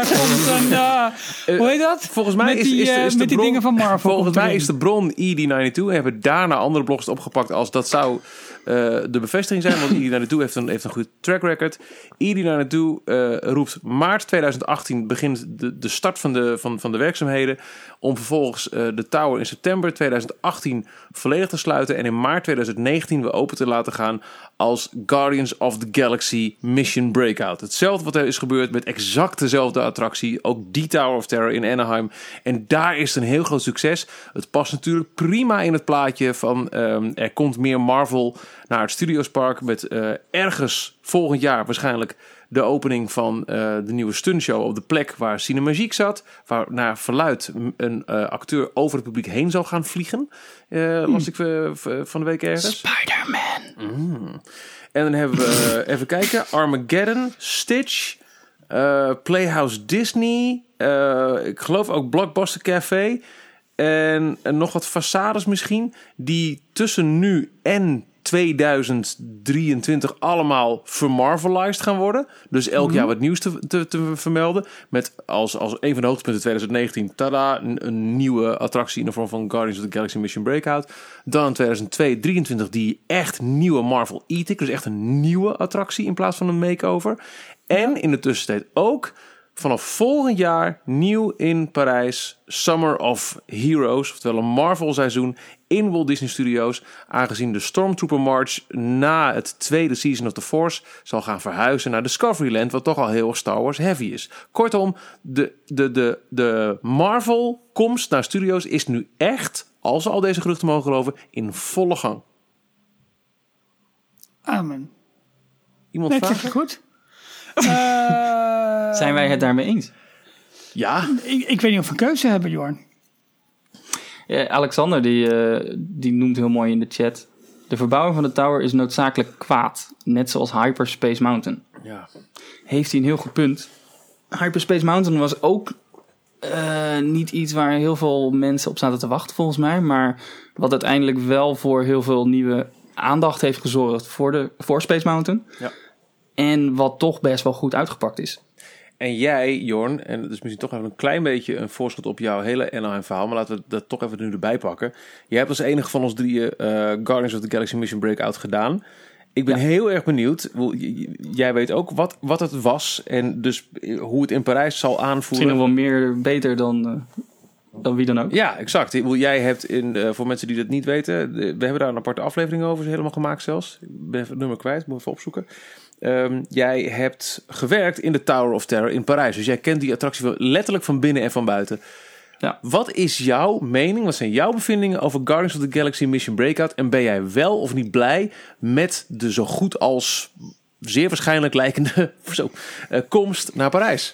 hoe heet dat? Volgens mij is de met die bron, dingen van Marvel. Volgens mij is de bron ED92. We hebben daarna andere blogs opgepakt als dat zou de bevestiging zijn. Want ED92 heeft een goed track record. ED92 roept maart 2018 begint de start van de werkzaamheden. Om vervolgens de tower in september 2018 volledig te sluiten. En in maart 2019 weer open te laten gaan als Guardians of the Galaxy Mission Breakout. Hetzelfde wat er is gebeurd met exact dezelfde attractie. Ook die Tower of Terror in Anaheim. En daar is het een heel groot succes. Het past natuurlijk prima in het plaatje van er komt meer Marvel naar het Studiospark. Met ergens volgend jaar waarschijnlijk de opening van de nieuwe stuntshow op de plek waar Cinemagique zat. Waar naar verluidt een acteur over het publiek heen zal gaan vliegen. Las ik van de week ergens. Spider-Man. En dan hebben we, even kijken, Armageddon, Stitch, Playhouse Disney. Ik geloof ook Blockbuster Café. En nog wat façades misschien. Die tussen nu en 2023 allemaal vermarvelized gaan worden. Dus elk jaar wat nieuws te vermelden. Met als een van de hoogtepunten 2019... tada, een nieuwe attractie in de vorm van Guardians of the Galaxy Mission Breakout. Dan in 2023 die echt nieuwe Marvel E-Tick. Dus echt een nieuwe attractie in plaats van een makeover. En in de tussentijd ook vanaf volgend jaar nieuw in Parijs Summer of Heroes, oftewel een Marvel seizoen in Walt Disney Studios, aangezien de Stormtrooper March na het tweede Season of the Force zal gaan verhuizen naar Discoveryland, wat toch al heel Star Wars heavy is. Kortom, de Marvel komst naar studios is nu echt, als we al deze geruchten mogen geloven, in volle gang. Amen. Iemand vragen? Zeg je goed? Zijn wij het daarmee eens? Ja. Ik weet niet of we een keuze hebben, Jorn. Alexander die noemt heel mooi in de chat: de verbouwing van de tower is noodzakelijk kwaad. Net zoals Hyperspace Mountain. Ja. Heeft hij een heel goed punt. Hyperspace Mountain was ook niet iets waar heel veel mensen op zaten te wachten volgens mij. Maar wat uiteindelijk wel voor heel veel nieuwe aandacht heeft gezorgd voor Space Mountain. Ja. En wat toch best wel goed uitgepakt is. En jij, Jorn, en dat is misschien toch even een klein beetje een voorschot op jouw hele Anaheim verhaal, maar laten we dat toch even nu erbij pakken. Jij hebt als enige van ons drieën Guardians of the Galaxy Mission Breakout gedaan. Ik ben heel erg benieuwd. Jij weet ook wat het was en dus hoe het in Parijs zal aanvoelen. Misschien nog wel meer beter dan wie dan ook. Ja, exact. Jij hebt voor mensen die dat niet weten, we hebben daar een aparte aflevering over helemaal gemaakt zelfs. Ik ben even het nummer kwijt, moet even opzoeken. Jij hebt gewerkt in de Tower of Terror in Parijs. Dus jij kent die attractie letterlijk van binnen en van buiten. Ja. Wat is jouw mening? Wat zijn jouw bevindingen over Guardians of the Galaxy Mission Breakout? En ben jij wel of niet blij met de zo goed als zeer waarschijnlijk lijkende komst naar Parijs?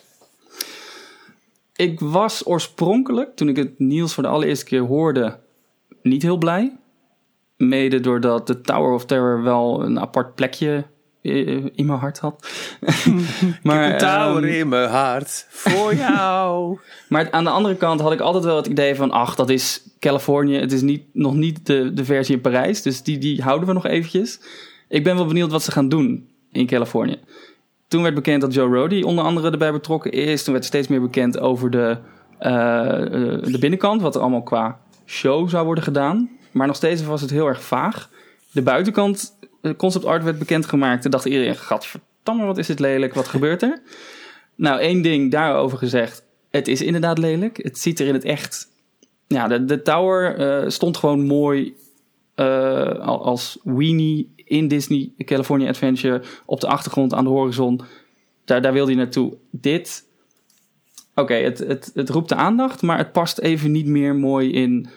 Ik was oorspronkelijk, toen ik het nieuws voor de allereerste keer hoorde, niet heel blij. Mede doordat de Tower of Terror wel een apart plekje in mijn hart had. Maar, ik heb een tower in mijn hart voor jou. Maar aan de andere kant had ik altijd wel het idee van, dat is Californië. Het is nog niet de versie in Parijs. Dus die houden we nog eventjes. Ik ben wel benieuwd wat ze gaan doen in Californië. Toen werd bekend dat Joe Rohde onder andere erbij betrokken is. Toen werd steeds meer bekend over de binnenkant. Wat er allemaal qua show zou worden gedaan. Maar nog steeds was het heel erg vaag. De buitenkant concept art werd bekendgemaakt. Toen dacht iedereen, gadverdamme, wat is dit lelijk? Wat gebeurt er? Nou, 1 ding daarover gezegd. Het is inderdaad lelijk. Het ziet er in het echt... Ja, de tower stond gewoon mooi als weenie in Disney California Adventure. Op de achtergrond aan de horizon. Daar wilde je naartoe. Dit... Oké, het roept de aandacht, maar het past even niet meer mooi in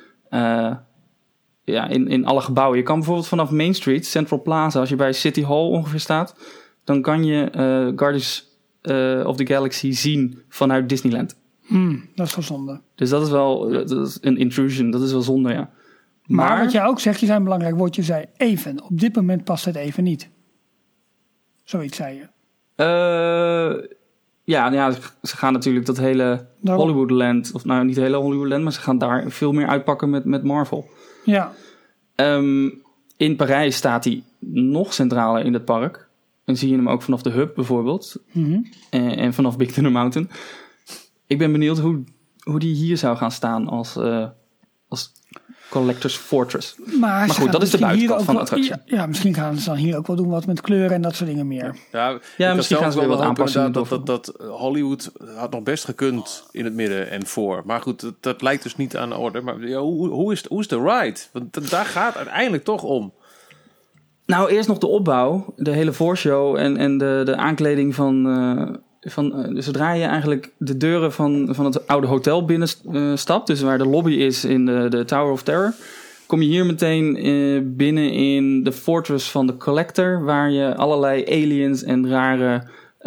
alle gebouwen. Je kan bijvoorbeeld vanaf Main Street, Central Plaza, als je bij City Hall ongeveer staat, dan kan je Guardians of the Galaxy zien vanuit Disneyland. Dat is wel zonde. Dus dat is een intrusion. Dat is wel zonde, ja. Maar wat jij ook zegt, je zei een belangrijk woord. Je zei even. Op dit moment past het even niet. Zoiets zei je. Ze gaan natuurlijk dat hele Hollywoodland, of nou niet hele Hollywoodland, maar ze gaan daar veel meer uitpakken met Marvel. Ja. In Parijs staat hij nog centraler in het park. En zie je hem ook vanaf de Hub bijvoorbeeld. Mm-hmm. En vanaf Big Thunder Mountain. Ik ben benieuwd hoe die hier zou gaan staan als Collector's Fortress. Maar goed, dat is de buitenkant van de attractie. Ja, misschien gaan ze dan hier ook wel doen wat met kleuren en dat soort dingen meer. Ja, misschien gaan ze weer wat aanpassen. Dat Hollywood had nog best gekund in het midden en voor. Maar goed, dat lijkt dus niet aan de orde. Maar hoe is de ride? Want daar gaat uiteindelijk toch om. Nou, eerst nog de opbouw. De hele voorshow en de aankleding van zodra je eigenlijk de deuren van het oude hotel binnenstapt, dus waar de lobby is in de Tower of Terror, kom je hier meteen binnen in de fortress van de Collector, waar je allerlei aliens en rare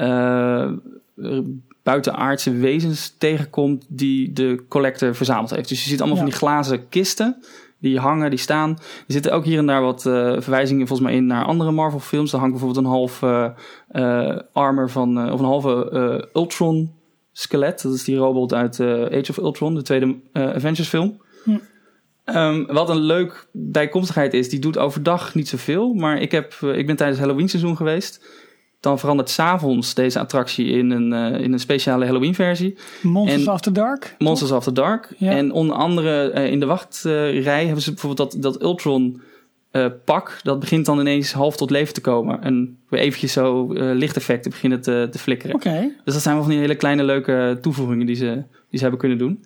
buitenaardse wezens tegenkomt die de Collector verzameld heeft. Dus je ziet allemaal van die glazen kisten die hangen, die staan. Er zitten ook hier en daar wat verwijzingen volgens mij in naar andere Marvel films. Er hangt bijvoorbeeld een half armor of een halve Ultron skelet. Dat is die robot uit Age of Ultron, de tweede Avengers film. Wat een leuk bijkomstigheid is, die doet overdag niet zoveel. Maar ik ben tijdens Halloween seizoen geweest. Dan verandert 's avonds deze attractie in een speciale Halloween versie. Monsters After Dark? Monsters After Dark. Ja. En onder andere in de wachtrij hebben ze bijvoorbeeld dat Ultron pak, dat begint dan ineens half tot leven te komen. En weer eventjes zo lichteffecten beginnen te flikkeren. Okay. Dus dat zijn wel van die hele kleine leuke toevoegingen die ze hebben kunnen doen.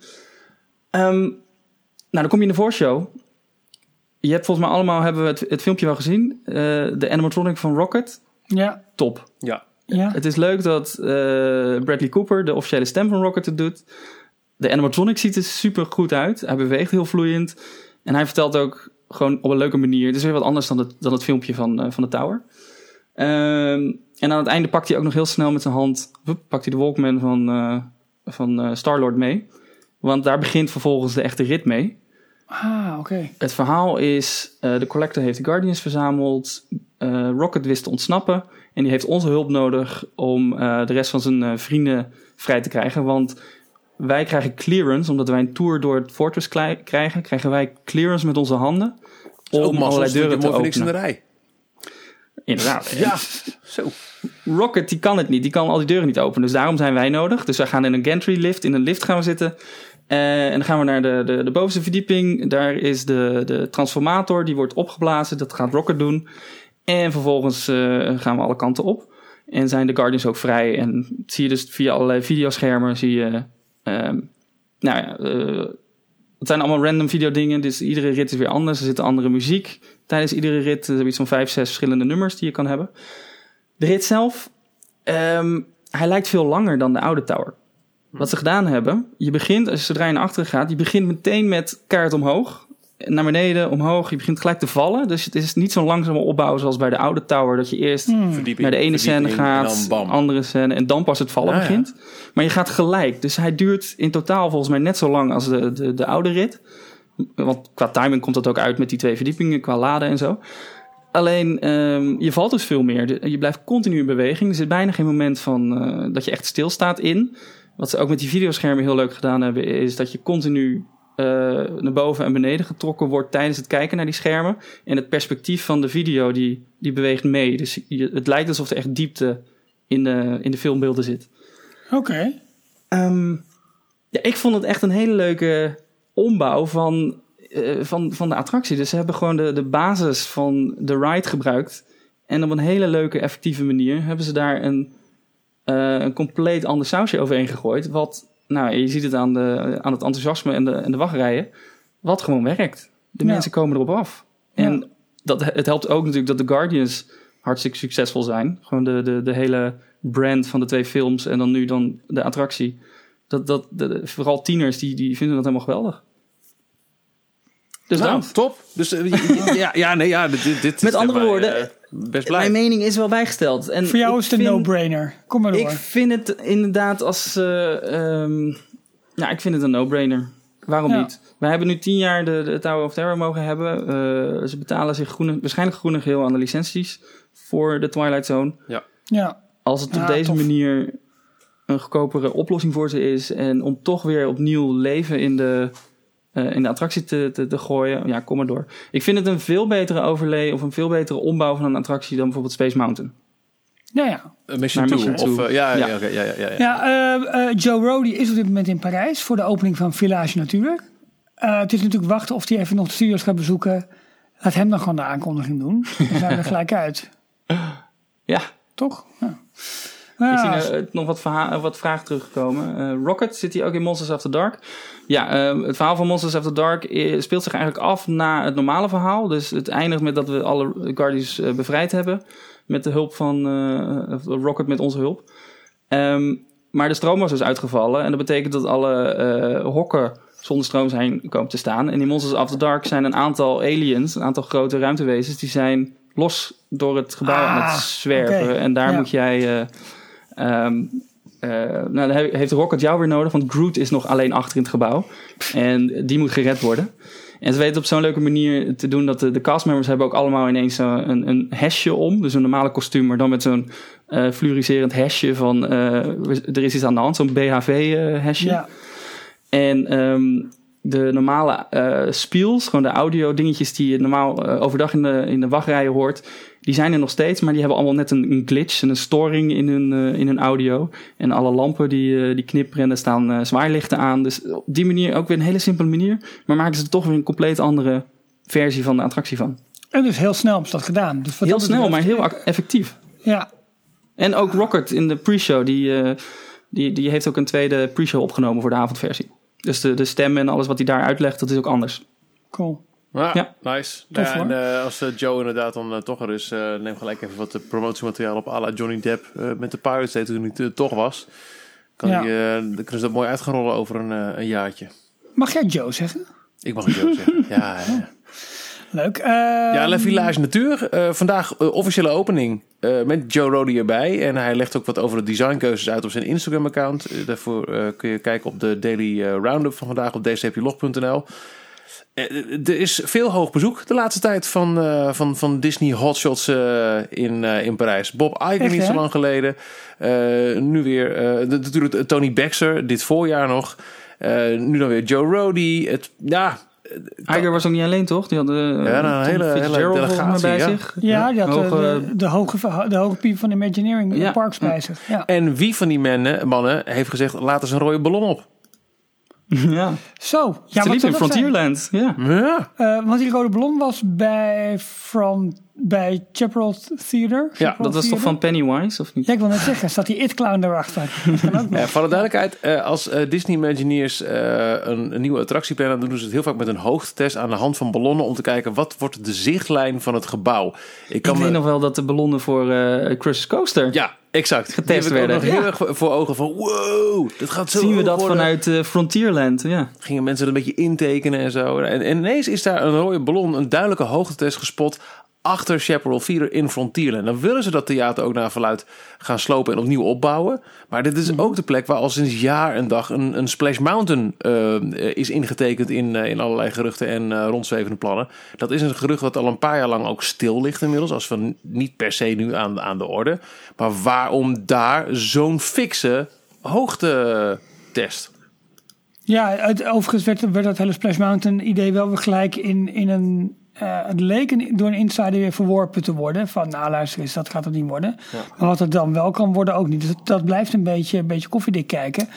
Dan kom je in de voorshow. Je hebt volgens mij allemaal, hebben we het filmpje wel gezien. De animatronic van Rocket. Ja. Top. Ja. Het is leuk dat Bradley Cooper, de officiële stem van Rocket, het doet. De animatronic ziet er super goed uit. Hij beweegt heel vloeiend. En hij vertelt ook gewoon op een leuke manier. Het is weer wat anders dan het filmpje van de Tower. En aan het einde pakt hij ook nog heel snel met zijn hand... pakt hij de Walkman van Star-Lord mee. Want daar begint vervolgens de echte rit mee. Oké. Het verhaal is... de Collector heeft de Guardians verzameld. Rocket wist te ontsnappen. En die heeft onze hulp nodig om de rest van zijn vrienden vrij te krijgen. Want wij krijgen clearance, omdat wij een tour door het Fortress krijgen wij clearance met onze handen om allerlei deuren te openen. Niks in de rij. Inderdaad. Ja, zo. Rocket, die kan het niet. Die kan al die deuren niet openen. Dus daarom zijn wij nodig. Dus wij gaan in een gantry lift. In een lift gaan we zitten. En dan gaan we naar de bovenste verdieping. Daar is de transformator. Die wordt opgeblazen. Dat gaat Rocket doen. En vervolgens gaan we alle kanten op. En zijn de Guardians ook vrij. En zie je dus via allerlei videoschermen zie je... het zijn allemaal random videodingen. Dus iedere rit is weer anders. Er zit andere muziek tijdens iedere rit. Er zijn iets van 5-6 verschillende nummers die je kan hebben. De rit zelf, hij lijkt veel langer dan de oude Tower. Wat ze gedaan hebben, je begint, zodra je naar achteren gaat, je begint meteen met kaart omhoog. Naar beneden, omhoog. Je begint gelijk te vallen. Dus het is niet zo'n langzame opbouw zoals bij de oude Tower. Dat je eerst naar de ene scène gaat, andere scène. En dan pas het vallen begint. Ja. Maar je gaat gelijk. Dus hij duurt in totaal volgens mij net zo lang als de oude rit. Want qua timing komt dat ook uit met die 2 verdiepingen. Qua laden en zo. Alleen, je valt dus veel meer. Je blijft continu in beweging. Er zit bijna geen moment van dat je echt stilstaat in. Wat ze ook met die videoschermen heel leuk gedaan hebben, is dat je continu naar boven en beneden getrokken wordt tijdens het kijken naar die schermen. En het perspectief van de video die beweegt mee. Dus het lijkt alsof er echt diepte in de filmbeelden zit. Oké. Ik vond het echt een hele leuke ombouw van de attractie. Dus ze hebben gewoon de basis van de ride gebruikt. En op een hele leuke, effectieve manier hebben ze daar een compleet ander sausje overheen gegooid. Wat, nou, je ziet het aan het enthousiasme en de wachtrijen. Wat gewoon werkt. De mensen komen erop af. En het helpt ook natuurlijk dat de Guardians hartstikke succesvol zijn. Gewoon de hele brand van de 2 films en dan nu de attractie. Vooral tieners, die vinden dat helemaal geweldig. Dus top. Dus dit met andere woorden, best blij. Mijn mening is wel bijgesteld. En voor jou is het een no-brainer. Kom maar door. Ik vind het inderdaad als... ik vind het een no-brainer. Waarom niet? Wij hebben nu 10 jaar de Tower of Terror mogen hebben. Ze betalen zich waarschijnlijk groen en geel aan de licenties voor de Twilight Zone. Ja. Als het op deze manier een goedkopere oplossing voor ze is en om toch weer opnieuw leven in de attractie te gooien, ja, kom maar door. Ik vind het een veel betere overlay of een veel betere ombouw van een attractie dan bijvoorbeeld Space Mountain. Mission 2. Joe Rohde is op dit moment in Parijs voor de opening van Village natuurlijk. Het is natuurlijk wachten of hij even nog de studios gaat bezoeken. Laat hem dan gewoon de aankondiging doen. Dan zijn we er gelijk uit. Ja. Toch? Ja. Ik zie nog wat vragen teruggekomen. Rocket, zit hij ook in Monsters After Dark? Ja, het verhaal van Monsters After Dark speelt zich eigenlijk af na het normale verhaal. Dus het eindigt met dat we alle Guardians bevrijd hebben. Met de hulp van Rocket, met onze hulp. Maar de stroom was dus uitgevallen. En dat betekent dat alle hokken zonder stroom zijn komen te staan. En in Monsters After Dark zijn een aantal aliens, een aantal grote ruimtewezens, die zijn los door het gebouw aan het zwerven. Okay. En daar moet jij... dan heeft Rocket jou weer nodig, want Groot is nog alleen achter in het gebouw. En die moet gered worden. En ze weten het op zo'n leuke manier te doen dat de castmembers hebben ook allemaal ineens een hesje om. Dus een normale kostuum, maar dan met zo'n fluoriserend hesje van er is iets aan de hand, zo'n BHV-hesje. Ja. En de normale spiels, gewoon de audio dingetjes die je normaal overdag in de wachtrijen hoort, die zijn er nog steeds, maar die hebben allemaal net een glitch en een storing in hun audio. En alle lampen die knipperen en er staan zwaailichten aan. Dus op die manier ook weer een hele simpele manier, maar maken ze er toch weer een compleet andere versie van de attractie van. En dus heel snel hebben ze dat gedaan. Dus heel snel, maar heel effectief. Ja. En ook Rocket in de pre-show, die heeft ook een tweede pre-show opgenomen voor de avondversie. Dus de stem en alles wat hij daar uitlegt, dat is ook anders. Cool. Ja, nice. Tof, en als Joe inderdaad dan toch er is, neem gelijk even wat promotiemateriaal op à la Johnny Depp met de Pirates Day toen hij toch was. Dan kunnen ze dat mooi uit gaan rollen over een jaartje. Mag jij Joe zeggen? Ik mag Joe zeggen, ja. Leuk. Ja, Le Village Natuur. Vandaag officiële opening met Joe Roddy erbij. En hij legt ook wat over de designkeuzes uit op zijn Instagram-account. Daarvoor kun je kijken op de daily roundup van vandaag op dcplog.nl. Er is veel hoog bezoek de laatste tijd van Disney hotshots in Parijs. Bob Iger niet zo lang geleden. Nu weer natuurlijk Tony Baxter, dit voorjaar nog. Nu dan weer Joe Roddy. Iger was ook niet alleen, toch? Die had een hele delegatie bij zich. Ja, die had de hoge piep van Imagineering Parks bij zich. Ja. En wie van die mannen heeft gezegd, laat eens een rode ballon op? Ja. Zo. Ja, ze liep in Frontierland. Ja. Want die rode ballon was bij Chaparral Theater. Ja, dat was toch van Pennywise, of niet? Ja, ik wil net zeggen, staat die It-clown daarachter. Voor de duidelijkheid, als Disney Imagineers een nieuwe attractie plannen, dan doen ze het heel vaak met een hoogtetest aan de hand van ballonnen om te kijken wat wordt de zichtlijn van het gebouw. Ik weet nog wel dat de ballonnen voor Cruises Coaster... Ja, exact. Getest werden. Nog heel erg voor ogen van wow, dat gaat zo. Zien we dat vanuit Frontierland? Ja. Gingen mensen er een beetje intekenen en zo. En ineens is daar een rode ballon, een duidelijke hoogtetest gespot achter Chaparral Theater in Frontierland. Dan willen ze dat theater ook naar verluid gaan slopen en opnieuw opbouwen. Maar dit is ook de plek waar al sinds jaar en dag een Splash Mountain is ingetekend in allerlei geruchten en rondzwevende plannen. Dat is een gerucht wat al een paar jaar lang ook stil ligt inmiddels. Als van niet per se nu aan de orde. Maar waarom daar zo'n fikse hoogtetest? Ja, overigens werd dat hele Splash Mountain idee wel weer gelijk in een... het leek door een insider weer verworpen te worden. Van, nou luister eens, dat gaat het niet worden. Ja. Maar wat het dan wel kan worden, ook niet. Dus dat blijft een beetje koffiedik kijken.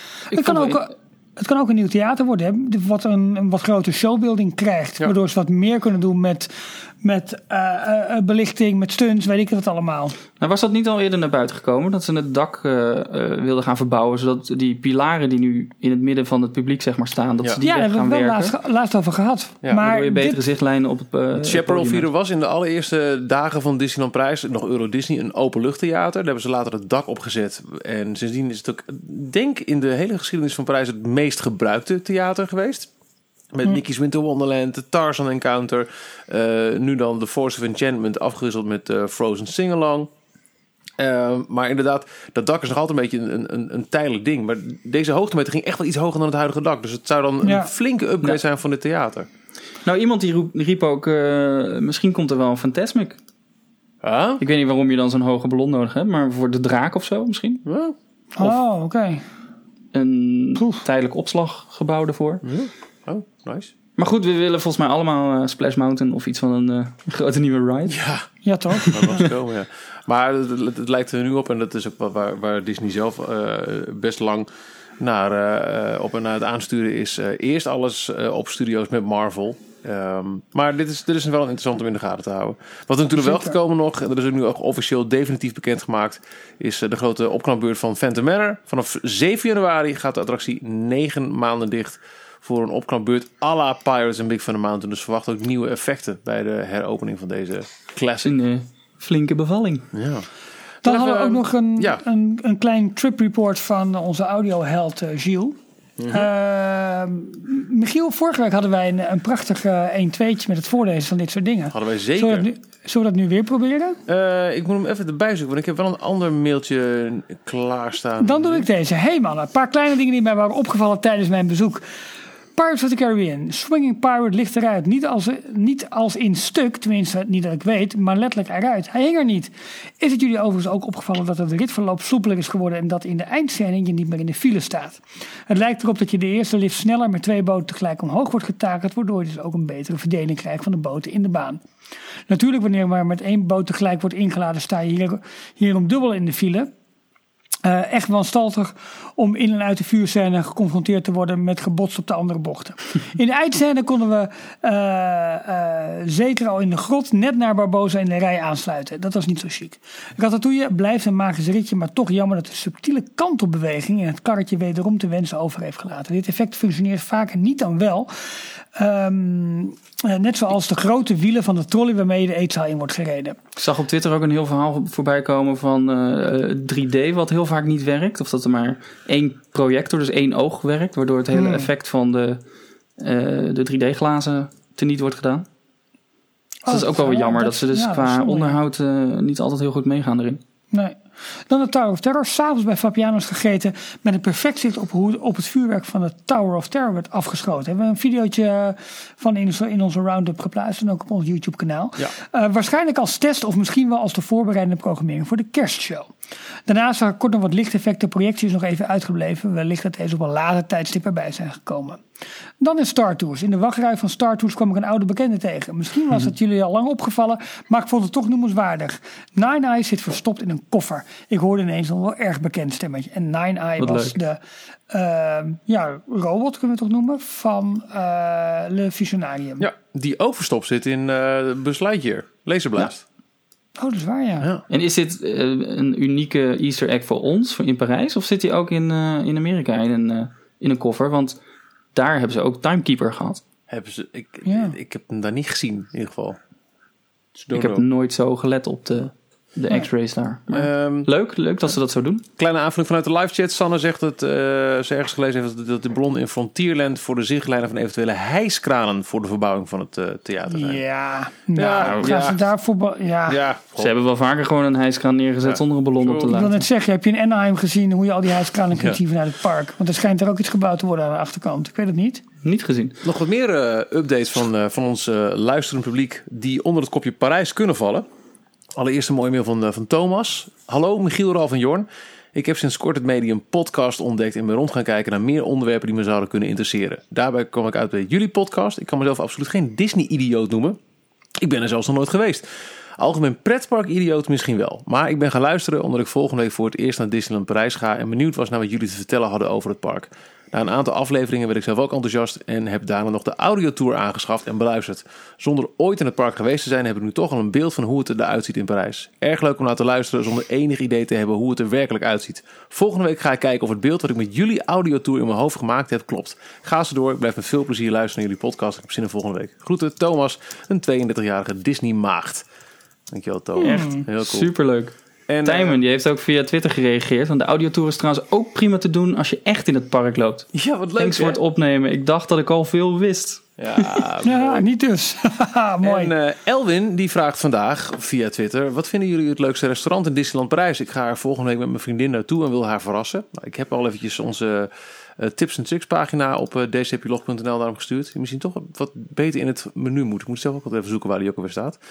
Het kan ook een nieuw theater worden. Hè, wat een wat grotere showbuilding krijgt. Ja. Waardoor ze wat meer kunnen doen met belichting, met stunts, weet ik het allemaal. Nou, was dat niet al eerder naar buiten gekomen? Dat ze het dak wilden gaan verbouwen. Zodat die pilaren die nu in het midden van het publiek zeg maar staan. Dat ze die weg gaan werken. Ja, daar hebben we het wel laatst over gehad. Ja, maar waardoor je betere zichtlijnen op het Chaparral Theater was in de allereerste dagen van Disneyland Parijs, nog Euro Disney, een openluchttheater. Daar hebben ze later het dak opgezet. En sindsdien is het ook, denk in de hele geschiedenis van Parijs het meest gebruikte theater geweest. Met Mickey's Winter Wonderland, de Tarzan Encounter. Nu dan The Force of Enchantment afgewisseld met Frozen Sing-Along. Maar inderdaad, dat dak is nog altijd een beetje een tijdelijk ding. Maar deze hoogtemeter ging echt wel iets hoger dan het huidige dak. Dus het zou dan een flinke upgrade zijn van dit theater. Nou, iemand die riep ook, misschien komt er wel een Fantasmic. Ah? Ik weet niet waarom je dan zo'n hoge ballon nodig hebt. Maar voor de draak of zo misschien. Ja. Oké. Een tijdelijk opslaggebouw ervoor. Ja. Oh, nice. Maar goed, we willen volgens mij allemaal Splash Mountain of iets van een grote nieuwe ride. Ja toch? Komen, ja. Maar het lijkt er nu op, en dat is ook waar Disney zelf best lang naar het aansturen is. Eerst alles op studio's met Marvel. Maar dit is wel interessant om in de gaten te houden. Wat er natuurlijk wel gaat komen nog, en dat is ook nu ook officieel definitief bekendgemaakt, is de grote opknapbeurt van Phantom Manor. Vanaf 7 januari gaat de attractie 9 maanden dicht voor een opknapbeurt à la Pirates and Big Thunder Mountain. Dus verwacht ook nieuwe effecten bij de heropening van deze classic. Een flinke bevalling. Ja. Dan hadden we ook nog een klein trip report van onze audioheld Gilles. Michiel, vorige week hadden wij een prachtig 1-2'tje met het voorlezen van dit soort dingen. Hadden wij zeker. Zullen we dat nu weer proberen? Ik moet hem even erbij zoeken, want ik heb wel een ander mailtje klaarstaan. Dan doe ik deze. Hey mannen, een paar kleine dingen die mij waren opgevallen tijdens mijn bezoek. Pirates of the Caribbean. Swinging Pirate ligt eruit. Niet als in stuk, tenminste niet dat ik weet, maar letterlijk eruit. Hij hing er niet. Is het jullie overigens ook opgevallen dat het ritverloop soepeler is geworden en dat in de eindscène je niet meer in de file staat? Het lijkt erop dat je de eerste lift sneller met 2 boten tegelijk omhoog wordt getakeld, waardoor je dus ook een betere verdeling krijgt van de boten in de baan. Natuurlijk, wanneer maar met 1 boot tegelijk wordt ingeladen, sta je hierom dubbel in de file. Echt wanstaltig om in en uit de vuurscène geconfronteerd te worden met gebotst op de andere bochten. In de eindscène konden we zeker al in de grot net naar Barbossa in de rij aansluiten. Dat was niet zo chic. Ratatouille blijft een magisch ritje, maar toch jammer dat de subtiele kantelbeweging in het karretje wederom te wensen over heeft gelaten. Dit effect functioneert vaker niet dan wel. Net zoals de grote wielen van de trolley waarmee je de eetzaal in wordt gereden. Ik zag op Twitter ook een heel verhaal voorbij komen van 3D, wat heel vaak niet werkt. Of dat er maar één projector, dus één oog werkt, waardoor het hele effect van de 3D-glazen teniet wordt gedaan. Dus dat is ook wel weer jammer dat ze dus qua onderhoud niet altijd heel goed meegaan erin. Nee. Dan de Tower of Terror. S'avonds bij Fabiano's gegeten met een perfect zicht op hoe op het vuurwerk van de Tower of Terror werd afgeschoten. We hebben een videootje van in onze roundup geplaatst en ook op ons YouTube kanaal. Ja. Waarschijnlijk als test of misschien wel als de voorbereidende programmering voor de kerstshow. Daarnaast zag ik kort nog wat lichteffecten. Projectie is nog even uitgebleven. Wellicht dat deze op een later tijdstip erbij zijn gekomen. Dan in Star Tours. In de wachtrij van Star Tours kwam ik een oude bekende tegen. Misschien was het jullie al lang opgevallen, maar ik vond het toch noemenswaardig. Nine Eye zit verstopt in een koffer. Ik hoorde ineens een wel erg bekend stemmetje. En Nine Eye was leuk. De robot, kunnen we het toch noemen, van Le Visionarium. Ja, die ook verstopt zit in Buzz Lightyear. Laserblast. Ja. Oh, dat is waar, ja. En is dit een unieke Easter egg voor ons in Parijs? Of zit hij ook in Amerika in een koffer? Want daar hebben ze ook Timekeeper gehad. Ik heb hem daar niet gezien, in ieder geval. Ik heb nooit zo gelet op de X-rays daar. Leuk dat ze dat zo doen. Kleine aanvulling vanuit de live chat. Sanne zegt dat ze ergens gelezen heeft dat de bronnen in Frontierland voor de zichtlijnen van eventuele hijskranen voor de verbouwing van het theater zijn. Gaan ze daarvoor... Ze hebben wel vaker gewoon een hijskraan neergezet zonder een ballon op te laten. Ik wil net zeggen, heb je in Anaheim gezien hoe je al die hijskranen kunt zien vanuit het park? Want er schijnt er ook iets gebouwd te worden aan de achterkant. Ik weet het niet. Niet gezien. Nog wat meer updates van ons luisterend publiek die onder het kopje Parijs kunnen vallen. Allereerst een mooie mail van Thomas. Hallo, Michiel, Ralf en Jorn. Ik heb sinds kort het medium podcast ontdekt en ben rond gaan kijken naar meer onderwerpen die me zouden kunnen interesseren. Daarbij kwam ik uit bij jullie podcast. Ik kan mezelf absoluut geen Disney-idioot noemen. Ik ben er zelfs nog nooit geweest. Algemeen pretpark-idioot misschien wel. Maar ik ben gaan luisteren omdat ik volgende week voor het eerst naar Disneyland Parijs ga en benieuwd was naar wat jullie te vertellen hadden over het park. Na een aantal afleveringen werd ik zelf ook enthousiast en heb daarna nog de audiotour aangeschaft en beluisterd. Zonder ooit in het park geweest te zijn heb ik nu toch al een beeld van hoe het eruit ziet in Parijs. Erg leuk om naar te luisteren zonder enig idee te hebben hoe het er werkelijk uitziet. Volgende week ga ik kijken of het beeld wat ik met jullie audiotour in mijn hoofd gemaakt heb klopt. Ga zo door, ik blijf met veel plezier luisteren naar jullie podcast. Ik heb zin in volgende week. Groeten, Thomas, een 32-jarige Disney maagd. Dankjewel, Thomas. Echt heel cool. Superleuk. En Tijmen, die heeft ook via Twitter gereageerd. Want de audiotour is trouwens ook prima te doen als je echt in het park loopt. Ja, wat leuk. Thanks voor het opnemen. Ik dacht dat ik al veel wist. Ja, niet dus. Mooi. En Elwin die vraagt vandaag via Twitter: wat vinden jullie het leukste restaurant in Disneyland Parijs? Ik ga er volgende week met mijn vriendin naartoe en wil haar verrassen. Nou, ik heb al eventjes onze tips en tricks pagina op dcplog.nl daarom gestuurd. Die misschien toch wat beter in het menu moet. Ik moet zelf ook wat even zoeken waar die ook alweer staat.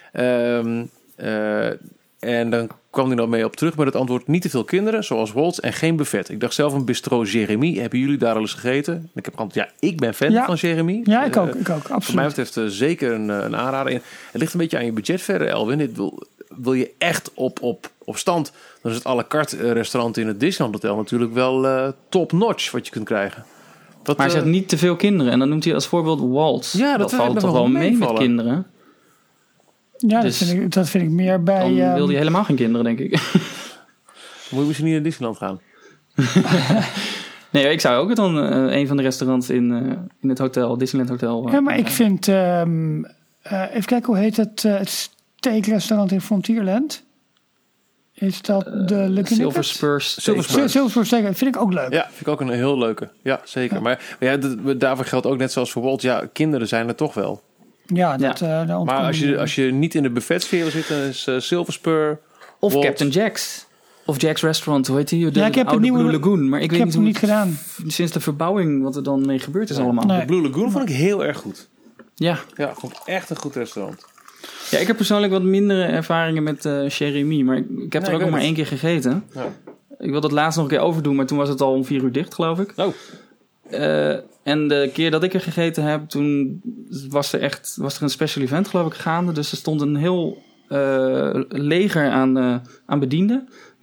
En dan kwam hij nog mee op terug met het antwoord: niet te veel kinderen, zoals Waltz, en geen buffet. Ik dacht zelf een bistro Jérémy. Hebben jullie daar al eens gegeten? En ik heb geantwoord: ja, ik ben fan van Jérémy. Ja, ik ook, absoluut. Voor mij betreft zeker een aanrader. Het ligt een beetje aan je budget verder, Elwin. Wil je echt op stand, dan is het à la carte restaurant in het Disneyland Hotel natuurlijk wel top notch wat je kunt krijgen. Maar hij zegt niet te veel kinderen. En dan noemt hij als voorbeeld Waltz. Ja, dat valt toch wel mee met kinderen. Ja, dus dat vind ik meer bij... Dan wil hij helemaal geen kinderen, denk ik. Moet je misschien niet naar Disneyland gaan? Nee, ik zou ook dan een van de restaurants in het hotel, Disneyland Hotel. Ja, maar ik vind... even kijken, hoe heet het steakrestaurant in Frontierland? Is dat de Lucky Silver Spurs Steak? Silver Spurs Steak, dat vind ik ook leuk. Ja, vind ik ook een heel leuke. Ja, zeker. Ja. Maar daarvoor geldt ook net zoals voor Walt. Ja, kinderen zijn er toch wel. Ja, maar als je niet in de buffetsfeer zit, dan is Silver Spur of Walt. Captain Jack's. Of Jack's Restaurant, hoe heet die? Ik heb het nieuwe Blue Lagoon. Maar ik weet heb het niet gedaan. Sinds de verbouwing wat er dan mee gebeurd is allemaal. Nee. De Blue Lagoon vond ik heel erg goed. Ja, vond ik echt een goed restaurant. Ja, ik heb persoonlijk wat mindere ervaringen met Jérémy. Maar ik heb er ook nog maar 1 keer gegeten. Ja. Ik wil dat laatst nog een keer overdoen, maar toen was het al om 4 uur dicht, geloof ik. Oh. En de keer dat ik er gegeten heb, toen was er een special event, geloof ik, gaande. Dus er stond een heel leger aan bedienden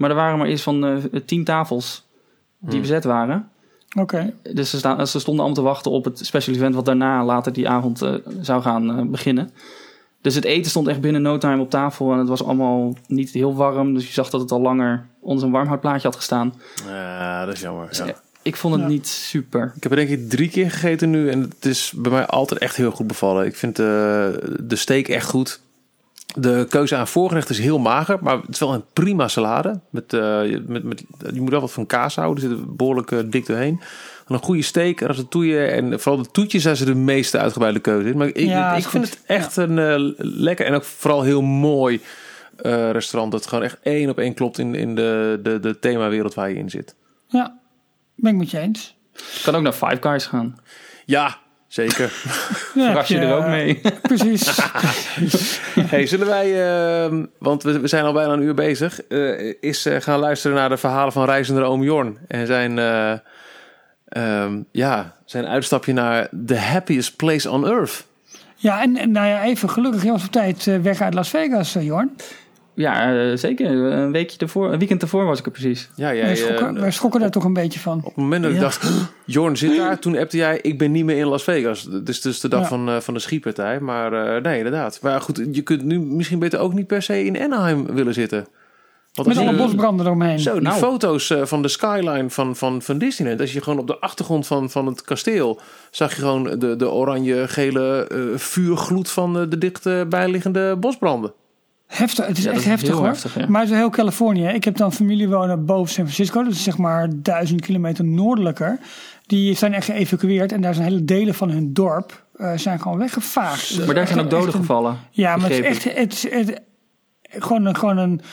Maar er waren maar iets van 10 tafels die bezet waren. Oké. Dus ze stonden allemaal te wachten op het special event... wat daarna later die avond zou gaan beginnen. Dus het eten stond echt binnen no time op tafel... en het was allemaal niet heel warm. Dus je zag dat het al langer onder zo'n warmhoutplaatje had gestaan. Ja, dat is jammer. Dus, ik vond het niet super. Ik heb er denk ik 3 keer gegeten nu... en het is bij mij altijd echt heel goed bevallen. Ik vind de steak echt goed... De keuze aan voorgerecht is heel mager, maar het is wel een prima salade. Je moet wel wat van kaas houden, er zit behoorlijk dik doorheen. En een goede steak, ratatouille en vooral de toetjes zijn ze de meeste uitgebreide keuze in. Maar ik vind het echt een lekker en ook vooral heel mooi restaurant. Dat gewoon echt 1 op 1 klopt in de themawereld waar je in zit. Ja, ben ik met je eens. Je kan ook naar Five Guys gaan. Ja, zeker. Verras je er ook mee. Precies. Hey, zullen wij, want we zijn al bijna een uur bezig, gaan luisteren naar de verhalen van reizende oom Jorn. En zijn uitstapje naar the happiest place on earth. Ja, en nou ja, even gelukkig, je was op tijd weg uit Las Vegas, Jorn. Ja, zeker. Een weekend ervoor was ik er precies. Ja, wij schrokken daar toch een beetje van. Op het moment dat ik dacht, Jorn zit daar, toen appte jij, ik ben niet meer in Las Vegas. Dus de dag van de schietpartij. Maar nee, inderdaad. Maar goed, je kunt nu misschien beter ook niet per se in Anaheim willen zitten. Want met alle bosbranden eromheen. Zo, die foto's van de skyline van Disneyland. Als je gewoon op de achtergrond van het kasteel... zag je gewoon de oranje-gele vuurgloed van de dicht bijliggende bosbranden. Heftig, het is echt heftig hoor. Heftig, ja. Maar het is heel Californië. Ik heb dan familie wonen boven San Francisco. Dat is zeg maar 1000 kilometer noordelijker. Die zijn echt geëvacueerd. En daar zijn hele delen van hun dorp zijn gewoon weggevaagd. Maar daar zijn ook doden gevallen. Ja, maar het is echt gewoon een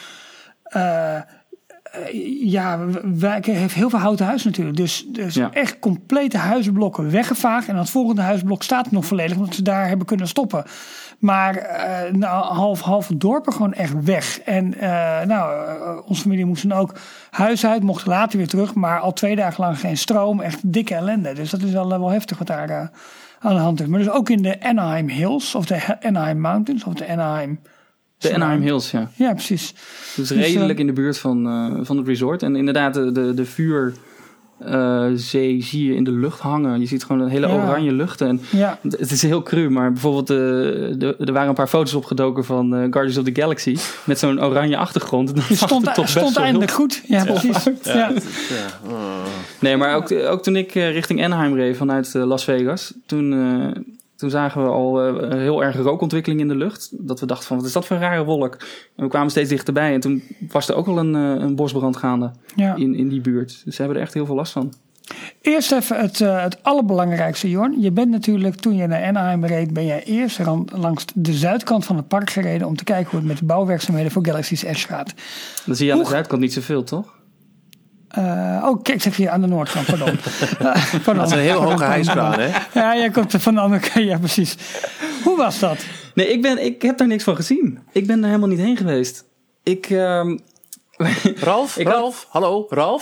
wijk heeft heel veel houten huizen natuurlijk. Dus echt complete huisblokken weggevaagd. En dat volgende huisblok staat nog volledig, omdat ze daar hebben kunnen stoppen. Maar half dorpen gewoon echt weg. En onze familie moest dan ook huis uit, mocht later weer terug. Maar al 2 dagen lang geen stroom, echt dikke ellende. Dus dat is wel heftig wat daar aan de hand is. Maar dus ook in de Anaheim Hills, of de Anaheim Mountains, of de Anaheim... De Anaheim Hills, ja. Ja, precies. Dus redelijk in de buurt van het resort. En inderdaad, de vuurzee zie je in de lucht hangen. Je ziet gewoon een hele oranje lucht. En het is heel cru, maar bijvoorbeeld er waren een paar foto's opgedoken van Guardians of the Galaxy. Met zo'n oranje achtergrond. Het stond eindelijk goed. Ja, precies. Ja. Nee, maar ook toen ik richting Anaheim reed vanuit Las Vegas, toen zagen we al heel erg rookontwikkeling in de lucht. Dat we dachten van, wat is dat voor een rare wolk? En we kwamen steeds dichterbij. En toen was er ook al een bosbrand gaande in die buurt. Dus ze hebben er echt heel veel last van. Eerst even het allerbelangrijkste, Jorn. Je bent natuurlijk, toen je naar Anaheim reed, ben jij eerst langs de zuidkant van het park gereden om te kijken hoe het met de bouwwerkzaamheden voor Galaxy's Edge gaat. Dan zie je aan de zuidkant niet zoveel, toch? Kijk, ik zeg hier aan de noordkant, pardon. Dat is een heel hoge hijskraan, hè? Ja, jij komt van de andere kant, ja precies. Hoe was dat? Nee, ik heb daar niks van gezien. Ik ben er helemaal niet heen geweest. Ralf? Hallo, Ralf?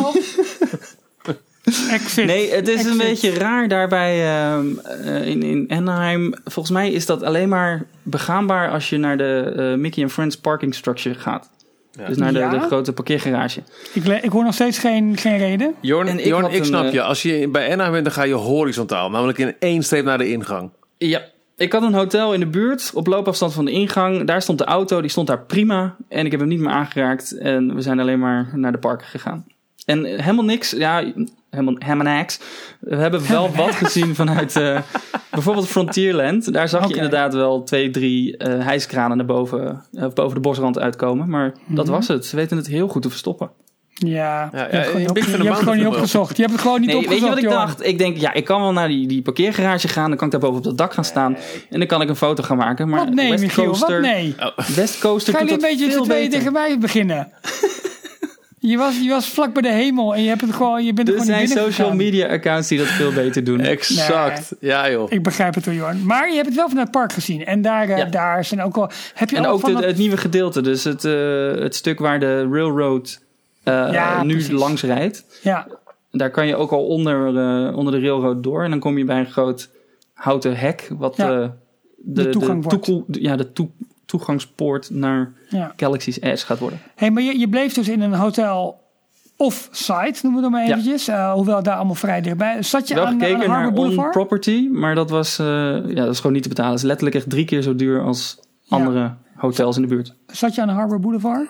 Nee, het is een beetje raar daarbij in Anaheim. Volgens mij is dat alleen maar begaanbaar als je naar de Mickey and Friends parking structure gaat. Ja. Dus naar de grote parkeergarage. Ik hoor nog steeds geen reden. Jorn, ik snap je. Als je bij Anaheim bent, dan ga je horizontaal. Namelijk in 1 streep naar de ingang. Ja. Ik had een hotel in de buurt, op loopafstand van de ingang. Daar stond de auto, die stond daar prima. En ik heb hem niet meer aangeraakt. En we zijn alleen maar naar de parken gegaan. En helemaal niks, helemaal niks. We hebben wel wat gezien vanuit bijvoorbeeld Frontierland. Daar zag je inderdaad wel 2-3 hijskranen naar boven de bosrand uitkomen. Maar dat was het. Ze weten het heel goed te verstoppen. Ja, je hebt het gewoon niet opgezocht. Je hebt het gewoon niet opgezocht. Weet je wat ik dacht? Ik denk, ik kan wel naar die parkeergarage gaan. Dan kan ik daar boven op het dak gaan staan. En dan kan ik een foto gaan maken. Maar wat nee, Michiel, wat nee? West Coaster ga doet dat veel beter. Ga je een beetje z'n tweeën tegen mij beginnen? Je was vlak bij de hemel en je bent er gewoon niet binnen gegaan. Er zijn social media accounts die dat veel beter doen. Exact. Nee, ja joh. Ik begrijp het hoor, Jorn. Maar je hebt het wel vanuit het park gezien. En daar zijn ook al... Heb je en ook het nieuwe gedeelte. Dus het stuk waar de railroad nu langs rijdt. Ja. Daar kan je ook al onder de railroad door. En dan kom je bij een groot houten hek. Wat de toegang wordt. toegangspoort naar Galaxy's Edge gaat worden. Hey, maar je bleef dus in een hotel off-site, noemen we dat maar eventjes. Hoewel daar allemaal vrij dichtbij. Zat je aan de Harbor Boulevard? On property, maar dat was dat is gewoon niet te betalen. Het is letterlijk echt 3 keer zo duur als andere hotels in de buurt. Zat je aan de Harbor Boulevard?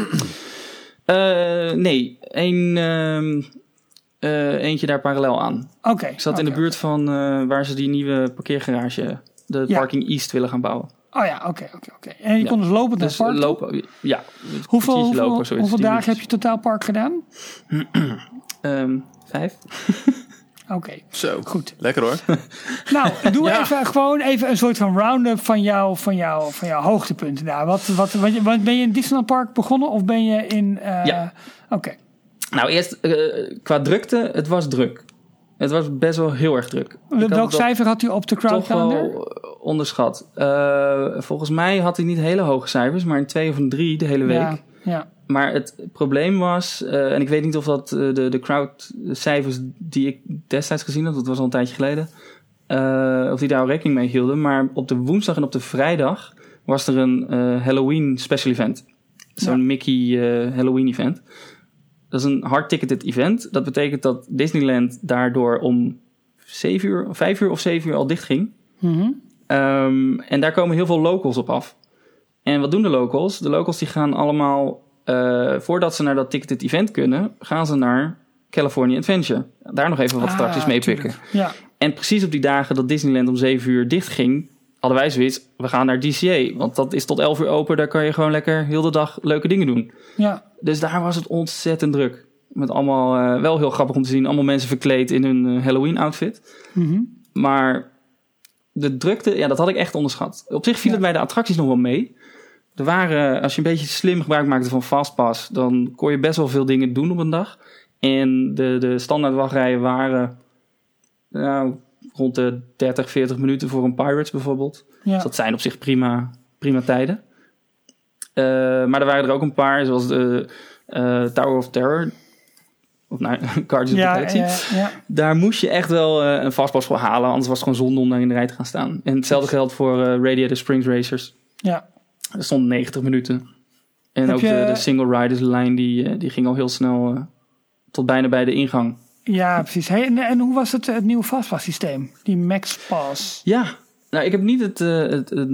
Nee, eentje daar parallel aan. Oké. Ik zat in de buurt van waar ze die nieuwe parkeergarage, de Parking East, willen gaan bouwen. Oh ja, oké. En je kon dus lopend naar het park? Lopen, ja. Hoeveel dagen heb je totaal park gedaan? 5. Oké. Zo, goed. Lekker hoor. Nou, doe even een soort van round-up van jouw hoogtepunten daar. Wat ben je in Disneyland Park begonnen of ben je in... Oké. Nou, eerst qua drukte, het was druk. Het was best wel heel erg druk. Welk cijfer had u op de Crowd Calendar? Toch wel onderschat. Volgens mij had hij niet hele hoge cijfers, maar een 2 of een 3 de hele week. Ja. Maar het probleem was, en ik weet niet of dat de crowd-cijfers die ik destijds gezien had, dat was al een tijdje geleden, of die daar al rekening mee hielden. Maar op de woensdag en op de vrijdag was er een Halloween special event. Zo'n Mickey Halloween event. Dat is een hard-ticketed event. Dat betekent dat Disneyland daardoor om 5 uur of 7 uur al dicht ging. Mm-hmm. En daar komen heel veel locals op af. En wat doen de locals? De locals die gaan allemaal, voordat ze naar dat ticketed event kunnen, gaan ze naar California Adventure. Daar nog even wat attracties mee pikken. Ja. En precies op die dagen dat Disneyland om 7 uur dicht ging, hadden wij zoiets, we gaan naar DCA. Want dat is tot 11 uur open, daar kan je gewoon lekker heel de dag leuke dingen doen. Ja. Dus daar was het ontzettend druk. Met allemaal, wel heel grappig om te zien, allemaal mensen verkleed in hun Halloween outfit. Mm-hmm. Maar de drukte, dat had ik echt onderschat. Op zich viel het bij de attracties nog wel mee. Er waren, als je een beetje slim gebruik maakte van Fastpass, dan kon je best wel veel dingen doen op een dag. En de standaard wachtrijen waren rond de 30, 40 minuten voor een Pirates bijvoorbeeld. Ja. Dus dat zijn op zich prima tijden. Maar er waren er ook een paar, zoals de Tower of Terror. Of Guardians of the Galaxy. Ja. Daar moest je echt wel een Fastpass voor halen. Anders was het gewoon zonde om daar in de rij te gaan staan. En hetzelfde geldt voor Radiator Springs Racers. Ja. Er stond 90 minuten. En ook de single riders lijn die ging al heel snel tot bijna bij de ingang. Ja, precies. Hey, en hoe was het nieuwe Fastpass systeem? Die MaxPass? Ja, nou ik heb niet het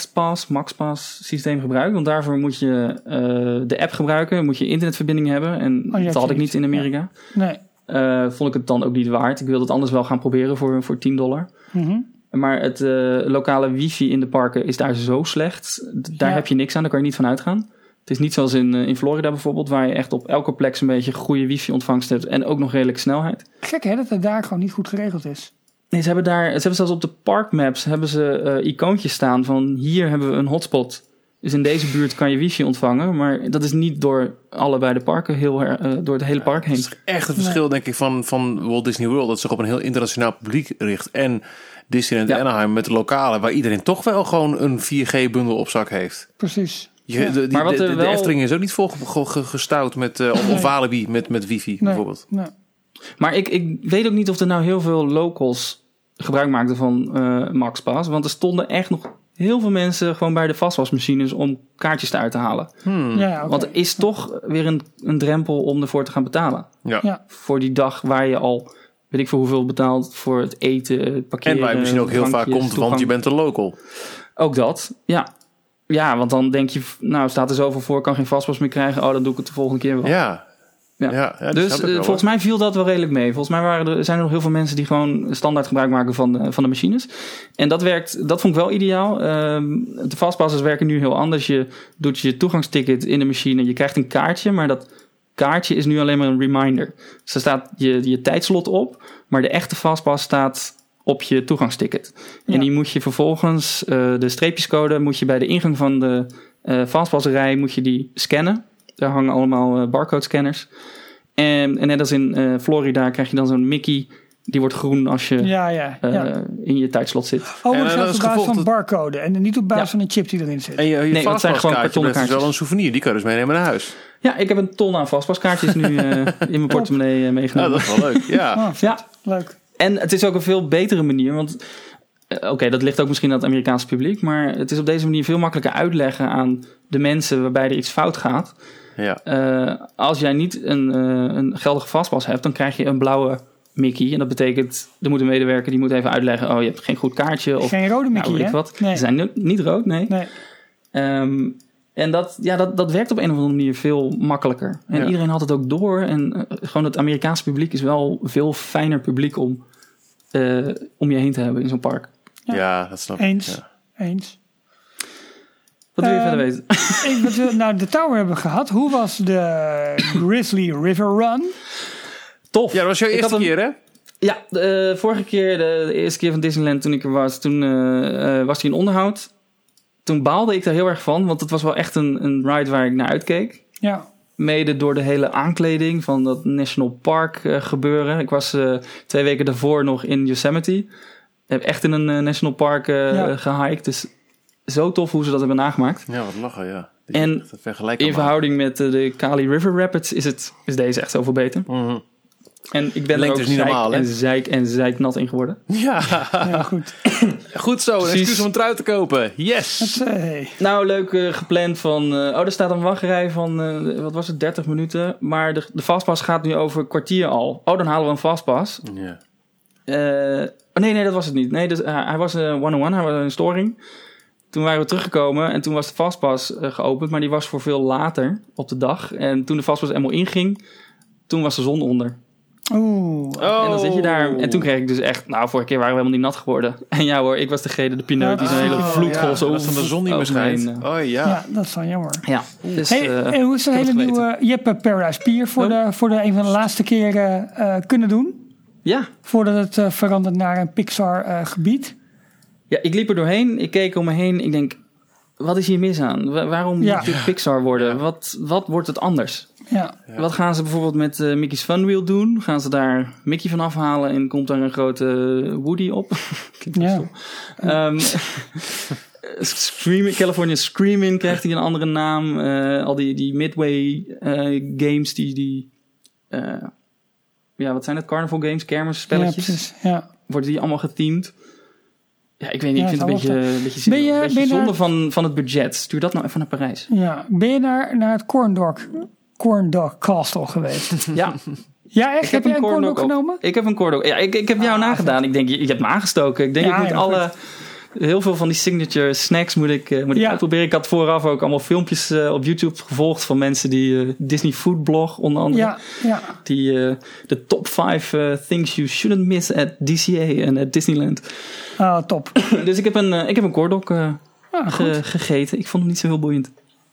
MaxPass systeem gebruikt. Want daarvoor moet je de app gebruiken. Moet je internetverbinding hebben. En dat had ik niet in Amerika. Ja. Nee. Vond ik het dan ook niet waard. Ik wilde het anders wel gaan proberen voor $10. Mm-hmm. Maar het lokale wifi in de parken is daar zo slecht. Daar heb je niks aan, daar kan je niet van uitgaan. Het is niet zoals in Florida bijvoorbeeld, waar je echt op elke plek een beetje goede wifi-ontvangst hebt en ook nog redelijke snelheid. Gek hè, dat het daar gewoon niet goed geregeld is. Nee, ze hebben zelfs op de parkmaps icoontjes staan van hier hebben we een hotspot. Dus in deze buurt kan je wifi ontvangen, maar dat is niet door allebei de parken door het hele park heen. Het is echt een verschil denk ik van Walt Disney World, dat zich op een heel internationaal publiek richt. En Disneyland Anaheim met de lokale, waar iedereen toch wel gewoon een 4G-bundel op zak heeft. Precies. De Efteling is ook niet vol gestouwd met of Walibi met wifi bijvoorbeeld. Nee. Maar ik weet ook niet of er nou heel veel locals gebruik maakten van MaxPass. Want er stonden echt nog heel veel mensen gewoon bij de vastwasmachines om kaartjes eruit te halen. Ja, okay. Want er is toch weer een drempel om ervoor te gaan betalen. Ja. Voor die dag waar je al, weet ik voor hoeveel betaalt voor het eten, het parkeren. En waar je misschien ook heel vaak komt, want je bent een local. Ook dat, ja. Ja, want dan denk je, nou staat er zoveel voor, kan geen vastpas meer krijgen. Oh, dan doe ik het de volgende keer wel. Ja, dus volgens mij viel dat wel redelijk mee. Volgens mij zijn er nog heel veel mensen die gewoon standaard gebruik maken van de machines. En dat vond ik wel ideaal. De fastpassers werken nu heel anders. Je doet je toegangsticket in de machine. Je krijgt een kaartje, maar dat kaartje is nu alleen maar een reminder. Dus er staat je tijdslot op, maar de echte fastpass staat op je toegangsticket. Ja. En die moet je vervolgens, de streepjescode moet je bij de ingang van de fastpassrij moet je die scannen. Daar hangen allemaal barcode scanners. En net als in Florida krijg je dan zo'n Mickey. Die wordt groen als je in je tijdslot zit. Oh, maar dat is op basis van barcode. En niet op basis van een chip die erin zit. En je dat zijn gewoon kartonnen kaartjes. Dat is wel een souvenir. Die kan je dus meenemen naar huis. Ja, ik heb een ton aan vastpaskaartjes nu in mijn portemonnee meegenomen. Ja, dat is wel leuk. Ja. Leuk. En het is ook een veel betere manier. Want Oké, dat ligt ook misschien aan het Amerikaanse publiek. Maar het is op deze manier veel makkelijker uitleggen aan de mensen waarbij er iets fout gaat. Ja. Als jij niet een geldige fastpass hebt, dan krijg je een blauwe Mickey. En dat betekent, er moet een medewerker die moet even uitleggen, je hebt geen goed kaartje. Of geen rode Mickey, hè? Wat. Nee. Ze zijn niet rood, nee. En dat werkt op een of andere manier veel makkelijker. En iedereen had het ook door. En gewoon het Amerikaanse publiek is wel veel fijner publiek om je heen te hebben in zo'n park. Ja, dat snap ik. Eens. Wat wil je verder weten? Wat we nou de Tower hebben gehad. Hoe was de Grizzly River Run? Tof. Ja, dat was jouw eerste keer, hè? Ja, de vorige keer, de eerste keer van Disneyland toen ik er was, toen was hij in onderhoud. Toen baalde ik daar heel erg van, want het was wel echt een ride waar ik naar uitkeek. Ja. Mede door de hele aankleding van dat National Park gebeuren. Ik was 2 weken daarvoor nog in Yosemite. Ik heb echt in een National Park gehiked. Dus zo tof hoe ze dat hebben nagemaakt. Ja, wat lachen, ja. En in verhouding met de Kali River Rapids is deze echt zoveel beter. Mm-hmm. En ik ben er ook zeik nat in geworden. Ja, goed. Goed zo, een excuus om een trui te kopen. Yes! Nou, leuk gepland van... er staat een wachtrij van, wat was het, 30 minuten. Maar de fastpass gaat nu over een kwartier al. Dan halen we een fastpass. Ja. Nee, dat was het niet. Nee, dus, hij was one-on-one, hij was een storing. Toen waren we teruggekomen en toen was de fastpass geopend. Maar die was voor veel later op de dag. En toen de fastpass eenmaal inging, toen was de zon onder. En dan zit je daar. En toen kreeg ik dus echt... vorige keer waren we helemaal niet nat geworden. En ja hoor, ik was degene, de pineut, die zo'n hele vloedgolf zo... Dat van de zon niet meer schijnt. Ja, dat is wel jammer. Ja. Dus, en hoe is de hele nieuwe... Je hebt Paradise Pier voor de een van de laatste keren kunnen doen. Ja. Voordat het verandert naar een Pixar gebied. Ja, ik liep er doorheen. Ik keek om me heen. Ik denk, wat is hier mis aan? Waarom moet dit Pixar worden? Wat wordt het anders? Ja. Wat gaan ze bijvoorbeeld met Mickey's Fun Wheel doen? Gaan ze daar Mickey van afhalen en komt daar een grote Woody op? California Screaming krijgt hij een andere naam. Al die Midway games, wat zijn het? Carnival games, kermisspelletjes. Ja. Worden die allemaal gethemed? Ja, ik weet niet, ik vind het een beetje zinloos. Een beetje zonde van het budget. Stuur dat nou even naar Parijs. Ja, ben je naar het Corn Dog Castle geweest? Ja. Ja, echt? Heb jij een Corn Dog genomen? Ik heb een Corn Dog. Ja, ik heb jou nagedaan. Ik denk, je hebt me aangestoken. Ik denk, ik moet heel veel van die signature snacks moet ik uitproberen. Ik had vooraf ook allemaal filmpjes op YouTube gevolgd van mensen die Disney Food Blog onder andere. Ja. Die de top 5 things you shouldn't miss at DCA en at Disneyland. Top. Dus ik heb een Corn Dog gegeten. Ik vond hem niet zo heel boeiend.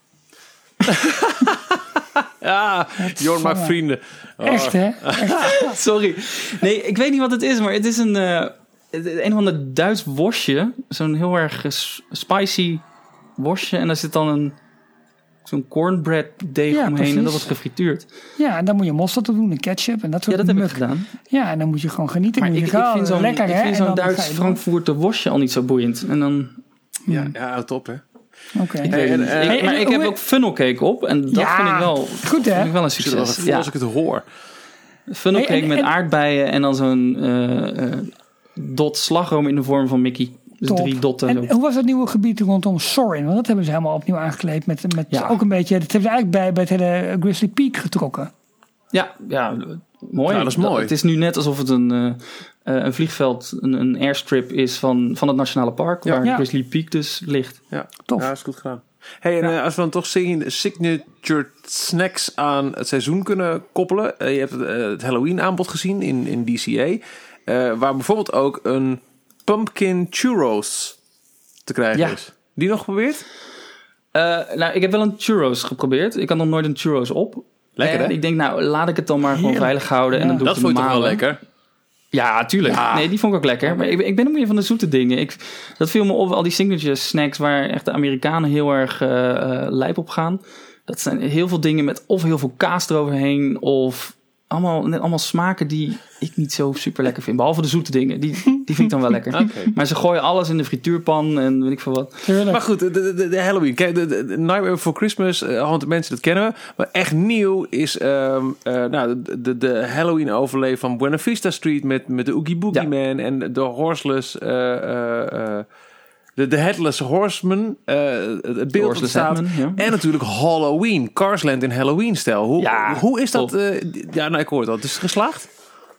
Ja, Jorn maakt vrienden. Echt, hè? Sorry. Nee, ik weet niet wat het is, maar het is een of ander Duits worstje. Zo'n heel erg spicy worstje. En daar zit dan zo'n cornbread deeg omheen. Precies. En dat wordt gefrituurd. Ja, en dan moet je mosterd op doen en ketchup en dat soort dat heb ik gedaan. Ja, en dan moet je gewoon genieten. Maar ik vind zo'n Duits Frankfurter worstje al niet zo boeiend. En dan... Ja, top hè. Oké. Maar ik heb ook funnel cake op. En dat vind ik wel, goed, hè? vind ik wel een succes. Als ik het hoor. Funnel cake met aardbeien en dan zo'n dot slagroom in de vorm van Mickey. Dus top. 3 dotten. En hoe was het nieuwe gebied rondom Soarin'? Want dat hebben ze helemaal opnieuw aangekleed. Met ook een beetje... Dat hebben ze eigenlijk bij het hele Grizzly Peak getrokken. Ja, mooi. Ja, dat is mooi. Het is nu net alsof het een vliegveld, een airstrip is van het Nationale Park. Waar Grizzly Peak dus ligt. Ja, tof. Ja, is goed gedaan. Hey, en als we dan toch signature snacks aan het seizoen kunnen koppelen. Je hebt het Halloween aanbod gezien in DCA. Waar bijvoorbeeld ook een pumpkin churros te krijgen is. Die nog geprobeerd? Ik heb wel een churros geprobeerd. Ik had nog nooit een churros op. Lekker, hè? Ik denk, laat ik het dan maar gewoon veilig houden. En dan doe dat vond je toch wel lekker? Ja, tuurlijk. Ja. Nee, die vond ik ook lekker. Maar ik ben ook meer van de zoete dingen. Dat viel me op, al die signature snacks waar echt de Amerikanen heel erg lijp op gaan. Dat zijn heel veel dingen met of heel veel kaas eroverheen of allemaal smaken die ik niet zo super lekker vind. Behalve de zoete dingen. Die vind ik dan wel lekker. Okay. Maar ze gooien alles in de frituurpan en weet ik veel wat. Tuurlijk. Maar goed, de Halloween. Kijk, de Nightmare Before Christmas, Haunted Mansion, dat kennen we. Maar echt nieuw is de Halloween overleef van Buena Vista Street met de Oogie Boogie Man en de Horseless... De Headless Horseman, het beeld dat staat. Headman, ja. En natuurlijk Halloween. Carsland in Halloween-stijl. Hoe is dat? Ik hoor het al. Het is geslaagd?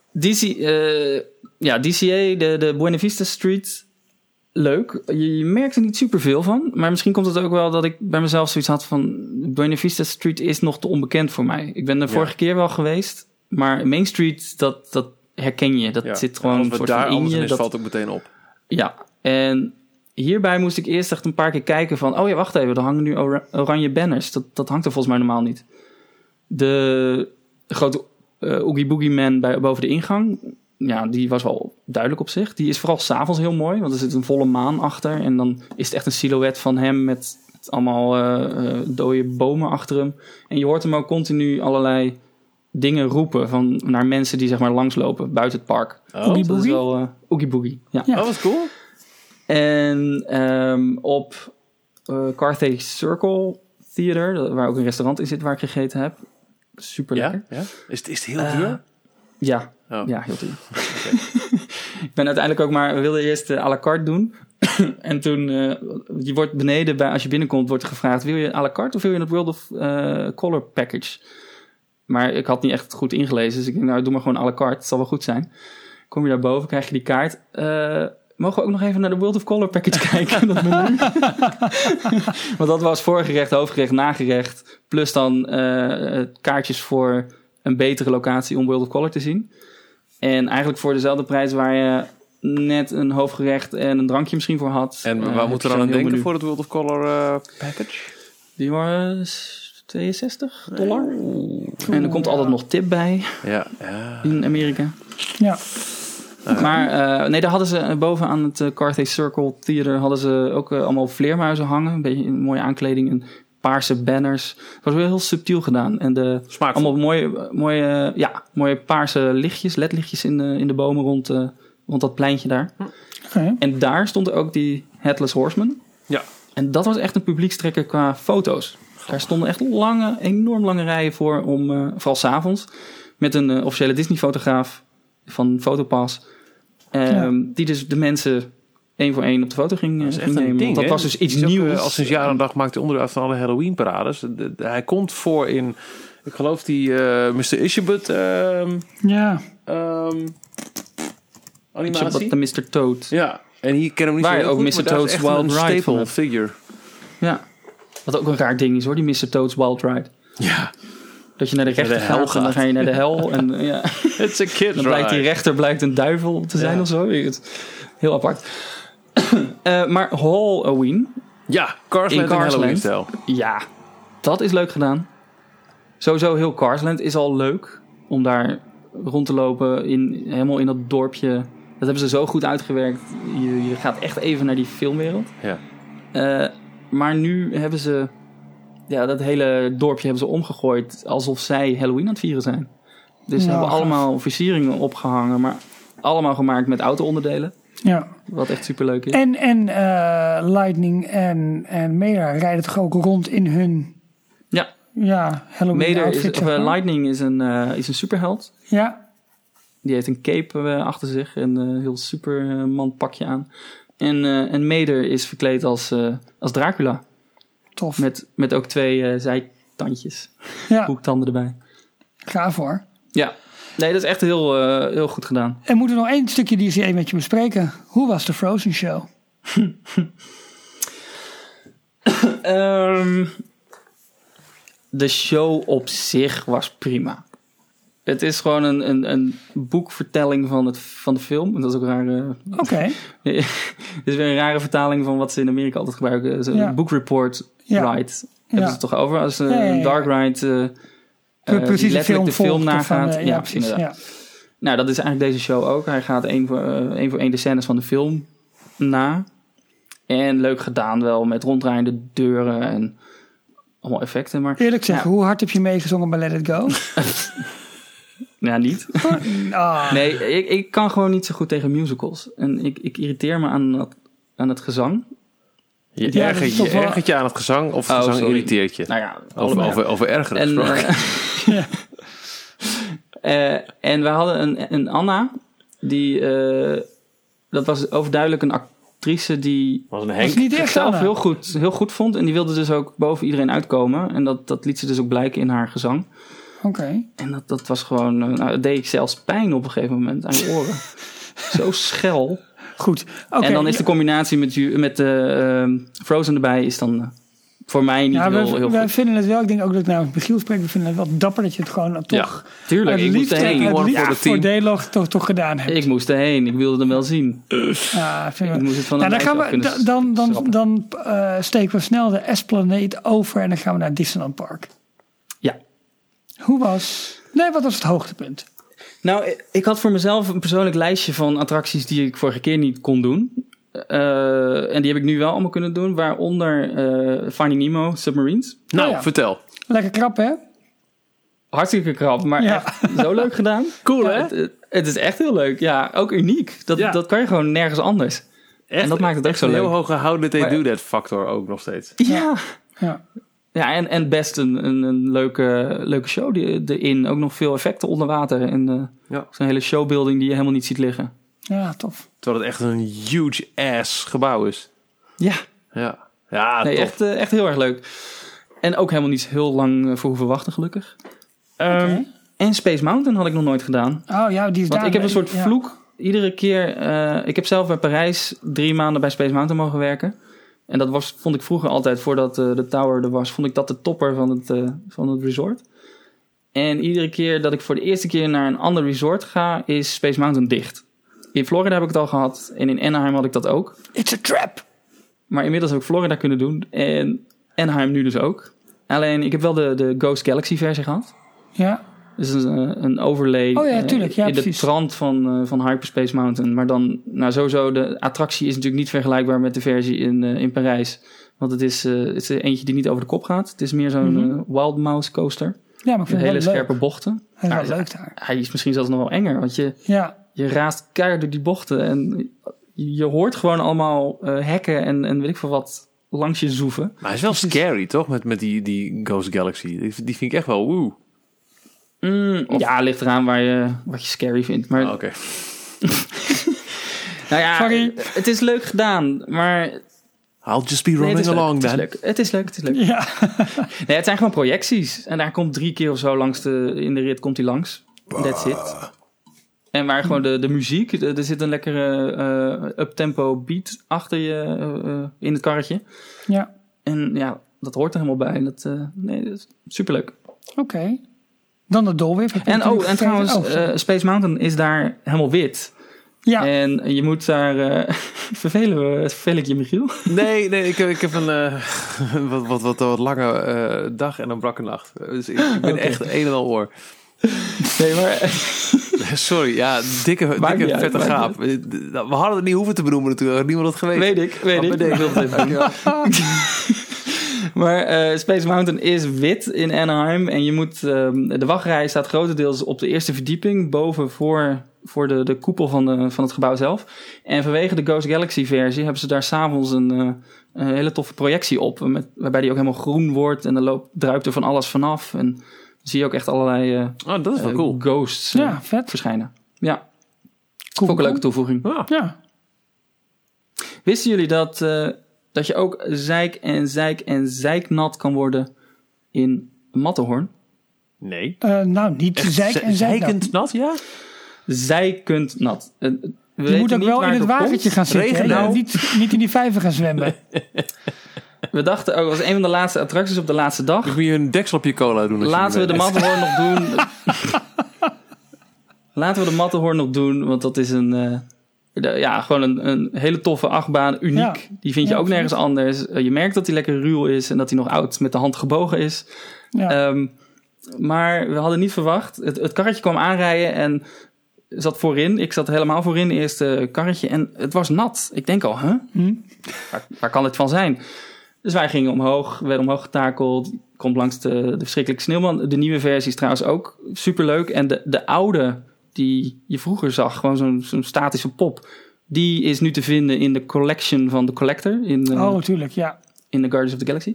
DCA, de Buena Vista Street, leuk. Je merkt er niet superveel van. Maar misschien komt het ook wel dat ik bij mezelf zoiets had van... Buena Vista Street is nog te onbekend voor mij. Ik ben er vorige keer wel geweest. Maar Main Street, dat herken je. Dat zit gewoon een soort van in je. Dat valt ook meteen op. Ja, en... Hierbij moest ik eerst echt een paar keer kijken van... Oh ja, wacht even, er hangen nu oranje banners. Dat hangt er volgens mij normaal niet. De grote Oogie Boogie Man boven de ingang... Ja, die was wel duidelijk op zich. Die is vooral 's avonds heel mooi, want er zit een volle maan achter. En dan is het echt een silhouet van hem met allemaal dode bomen achter hem. En je hoort hem ook continu allerlei dingen roepen... naar mensen die zeg maar langslopen buiten het park. Oogie Boogie? Oogie Boogie, ja. Oh, wat cool. En op Carthay Circle Theater, waar ook een restaurant in zit waar ik gegeten heb. Super lekker. Ja? Is het heel duur? Ja, heel duur. Okay. Ik ben uiteindelijk ook we wilden eerst à la carte doen. En toen, je wordt beneden, als je binnenkomt, wordt er gevraagd... wil je à la carte of wil je het World of Color package? Maar ik had niet echt goed ingelezen, dus ik denk, doe maar gewoon à la carte. Het zal wel goed zijn. Kom je daarboven, krijg je die kaart... mogen we ook nog even naar de World of Color package kijken? Dat menu? Want dat was voorgerecht, hoofdgerecht, nagerecht. Plus dan kaartjes voor een betere locatie om World of Color te zien. En eigenlijk voor dezelfde prijs waar je net een hoofdgerecht en een drankje misschien voor had. En waar moeten we dan aan denken voor het World of Color package? Die was $62. En er komt altijd nog tip bij. Ja. In Amerika. Ja. Maar daar hadden ze bovenaan het Carthay Circle Theater... hadden ze ook allemaal vleermuizen hangen. Een beetje een mooie aankleding en paarse banners. Het was wel heel subtiel gedaan. En allemaal mooie paarse lichtjes, ledlichtjes in de bomen rond dat pleintje daar. Okay. En daar stond ook die Headless Horseman. Ja. En dat was echt een publiekstrekker qua foto's. Daar stonden echt enorm lange rijen voor, vooral 's avonds... met een officiële Disney-fotograaf van Fotopass... die dus de mensen 1 voor 1 op de foto ging nemen. Ding, dat was dus iets nieuws. Al sinds jaren en dag maakt hij onderdeel uit van alle Halloween-parades. Hij komt voor in... Ik geloof die Mr. Ishabut... animatie. De Mr. Toad. Ja, en hier kennen we niet waar zo heel ook goed, Mr. Toad's Wild Ride staple figure. Ja, wat ook een raar ding is hoor, die Mr. Toad's Wild Ride. Ja. Dat je naar de rechter gaat en dan ga je naar de hel. En It's a kid's dan blijkt die rechter een duivel te zijn of zo. Heel apart. Maar Halloween. Ja, Carsland in Halloween-stijl. Ja, dat is leuk gedaan. Sowieso heel Carsland is al leuk. Om daar rond te lopen. Helemaal in dat dorpje. Dat hebben ze zo goed uitgewerkt. Je gaat echt even naar die filmwereld. Ja. Maar nu hebben ze... Ja, dat hele dorpje hebben ze omgegooid alsof zij Halloween aan het vieren zijn. Dus ze hebben allemaal versieringen opgehangen, maar allemaal gemaakt met auto-onderdelen. Ja. Wat echt superleuk is. En Lightning en Mera rijden toch ook rond in hun Halloween outfit. Lightning is een superheld. Ja. Die heeft een cape achter zich en een heel Superman pakje aan. En Mater is verkleed als Dracula. Tof. Met ook 2 zijtandjes. Hoektanden erbij. Gaaf hoor. Ja. Nee, dat is echt heel goed gedaan. En moeten we nog 1 stukje DCA met je bespreken. Hoe was de Frozen show? De show op zich was prima. Het is gewoon een boekvertelling van de film. En dat is ook raar. Oké. Het is weer een rare vertaling van wat ze in Amerika altijd gebruiken. Een boekreport ride. Hebben ze het toch over? Als een dark ride precies letterlijk de film nagaat. Precies. Ja. Nou, dat is eigenlijk deze show ook. Hij gaat 1 voor 1 de scènes van de film na. En leuk gedaan wel met ronddraaiende deuren en allemaal effecten. Maar, eerlijk zeggen, hoe hard heb je meegezongen bij Let It Go? Ja, niet. Nee, ik kan gewoon niet zo goed tegen musicals. En ik irriteer me aan het gezang. Je ergert je aan het gezang of het gezang irriteert je? Nou ja, over ergeren gesproken. En we hadden een Anna, die... dat was overduidelijk een actrice die was een Henk. Zichzelf heel goed vond. En die wilde dus ook boven iedereen uitkomen. En dat liet ze dus ook blijken in haar gezang. Oké. En dat was gewoon... dat deed ik zelfs pijn op een gegeven moment aan je oren. Zo schel. Goed. Okay. En dan is de combinatie met Frozen erbij is dan voor mij niet heel goed. Wij vinden het wel, ik denk ook dat ik namens Michiel spreek, we vinden het wel dapper dat je het gewoon toch... Ja, tuurlijk. Ik moest erheen. Voor D-Log toch gedaan hebt. Ik moest erheen. Ik wilde hem wel zien. Ik moest het van dan steken we snel de Esplanade over en dan gaan we naar Disneyland Park. Ja. Wat was het hoogtepunt? Nou, ik had voor mezelf een persoonlijk lijstje van attracties die ik vorige keer niet kon doen. En die heb ik nu wel allemaal kunnen doen. Waaronder Finding Nemo Submarines. Nou, vertel. Lekker krap, hè? Hartstikke krap, maar echt zo leuk gedaan. Cool, hè? Het is echt heel leuk. Ja, ook uniek. Dat kan je gewoon nergens anders. Echt, en dat maakt het echt zo leuk. Een heel hoge how did they do that factor ook nog steeds. Ja, en best een leuke show erin. Ook nog veel effecten onder water. En zo'n hele showbuilding die je helemaal niet ziet liggen. Ja, tof. Terwijl het echt een huge ass gebouw is. Ja. Ja, nee, echt heel erg leuk. En ook helemaal niet heel lang voor hoeven wachten, gelukkig. En Space Mountain had ik nog nooit gedaan. Oh ja, die is Want ik heb een soort vloek. Iedere keer... ik heb zelf bij Parijs 3 maanden bij Space Mountain mogen werken. En dat vond ik vroeger altijd, voordat de tower er was, vond ik dat de topper van het resort. En iedere keer dat ik voor de eerste keer naar een ander resort ga, is Space Mountain dicht. In Florida heb ik het al gehad en in Anaheim had ik dat ook. It's a trap! Maar inmiddels heb ik Florida kunnen doen en Anaheim nu dus ook. Alleen, ik heb wel de Ghost Galaxy versie gehad. Ja. Dus een overlay tuurlijk. Ja, in precies. de trant van Hyperspace Mountain. Maar dan, sowieso, de attractie is natuurlijk niet vergelijkbaar met de versie in Parijs. Want het is eentje die niet over de kop gaat. Het is meer zo'n Wild Mouse coaster. Ja, maar ik vind hele het scherpe leuk. bochten. Hij is wel leuk daar. Hij is misschien zelfs nog wel enger. Want je raast keihard door die bochten. En je hoort gewoon allemaal hekken en weet ik veel wat langs je zoeven. Maar hij is wel scary, toch? Met die Ghost Galaxy. Die vind ik echt wel woe. Ja, ligt eraan wat je scary vindt. Maar oké. Nou ja, sorry. Het is leuk gedaan, maar... I'll just be running along then. Het is leuk. Ja. Nee, het zijn gewoon projecties. En daar komt 3 keer of zo in de rit komt hij langs. That's it. En waar gewoon de muziek... Er zit een lekkere uptempo beat achter je in het karretje. Ja. En ja, dat hoort er helemaal bij. Dat is superleuk. Oké. Dan de Dolwip. En trouwens, Space Mountain is daar helemaal wit. Ja. En je moet daar... vervel ik je, Michiel? Nee, ik heb een wat lange dag en een brakke nacht. Dus ik ben echt een en al oor. Nee, maar... Sorry, ja, dikke vette gaap. We hadden het niet hoeven te benoemen natuurlijk. Niemand had geweten. Weet ik. Ik wil het even doen. Maar Space Mountain is wit in Anaheim. En je moet... de wachtrij staat grotendeels op de eerste verdieping. Boven voor de koepel van het gebouw zelf. En vanwege de Ghost Galaxy versie hebben ze daar s'avonds een hele toffe projectie op. Waarbij die ook helemaal groen wordt. En dan druipt er van alles vanaf. En dan zie je ook echt allerlei dat is wel cool. Ghosts verschijnen. Ja, Cool. ook een leuke toevoeging. Ja. Wisten jullie dat je ook zeiknat kan worden in Matterhorn? Nee. Nou, niet zeikend nat, ja? Zeikend nat. Je moet ook wel in het wagentje gaan zitten. Nou, niet in die vijver gaan zwemmen. We dachten ook, als een van de laatste attracties op de laatste dag. Dan moet je een deksel op je cola doen. Laten we de Matterhorn nog doen. Laten we de Matterhorn nog doen, want dat is gewoon een hele toffe achtbaan, uniek. Ja. Die vind je ook nergens anders. Je merkt dat hij lekker ruw is en dat hij nog oud met de hand gebogen is. Ja. Maar we hadden niet verwacht. Het karretje kwam aanrijden en zat voorin. Ik zat helemaal voorin, eerste karretje. En het was nat. Ik denk al, waar kan het van zijn? Dus wij gingen omhoog, werden omhoog getakeld. komt langs de verschrikkelijke sneeuwman. De nieuwe versie is trouwens ook superleuk. En de oude die je vroeger zag, gewoon zo'n statische pop, die is nu te vinden in de collection van The Collector. Tuurlijk, ja. In the Guardians of the Galaxy.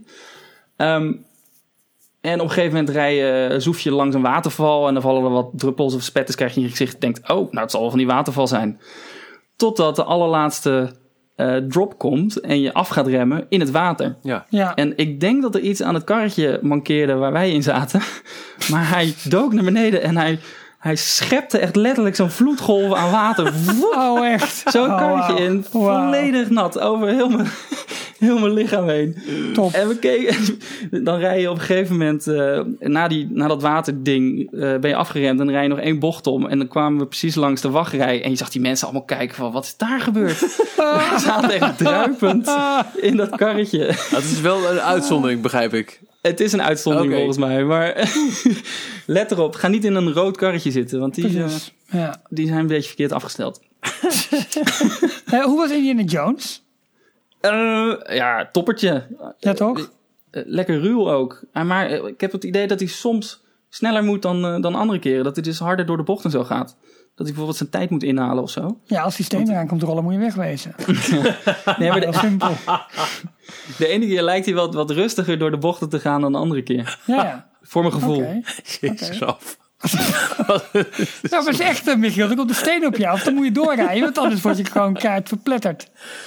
En op een gegeven moment zoef je langs een waterval en dan vallen er wat druppels of spetters, krijg je in je gezicht. Denkt, het zal wel van die waterval zijn. Totdat de allerlaatste drop komt en je af gaat remmen in het water. Ja. En ik denk dat er iets aan het karretje mankeerde waar wij in zaten. Maar hij dook naar beneden en hij schepte echt letterlijk zo'n vloedgolf aan water. Oh, echt? Zo'n karretje in, volledig nat, over heel mijn lichaam heen. Top. En we keken, dan rij je op een gegeven moment, na dat waterding, ben je afgeremd en dan rij je nog 1 bocht om. En dan kwamen we precies langs de wachtrij en je zag die mensen allemaal kijken van, wat is daar gebeurd? We zaten echt druipend in dat karretje. Het is wel een uitzondering, begrijp ik. Het is een uitzondering volgens mij, maar let erop, ga niet in een rood karretje zitten, want die zijn een beetje verkeerd afgesteld. Hoe was Indiana Jones? Toppertje. Ja, toch? Lekker ruw ook. Maar ik heb het idee dat hij soms sneller moet dan andere keren. Dat hij dus harder door de bocht en zo gaat. Dat hij bijvoorbeeld zijn tijd moet inhalen of zo. Ja, als die steen eraan komt rollen, moet je wegwezen. Nee, maar heel simpel. De ene keer lijkt hij wat rustiger door de bochten te gaan dan de andere keer. Ja. Voor mijn gevoel. Jezus af. Nou, maar is echt, Michiel, dan komt de steen op je af. Dan moet je doorrijden, want anders word je gewoon keihard verpletterd.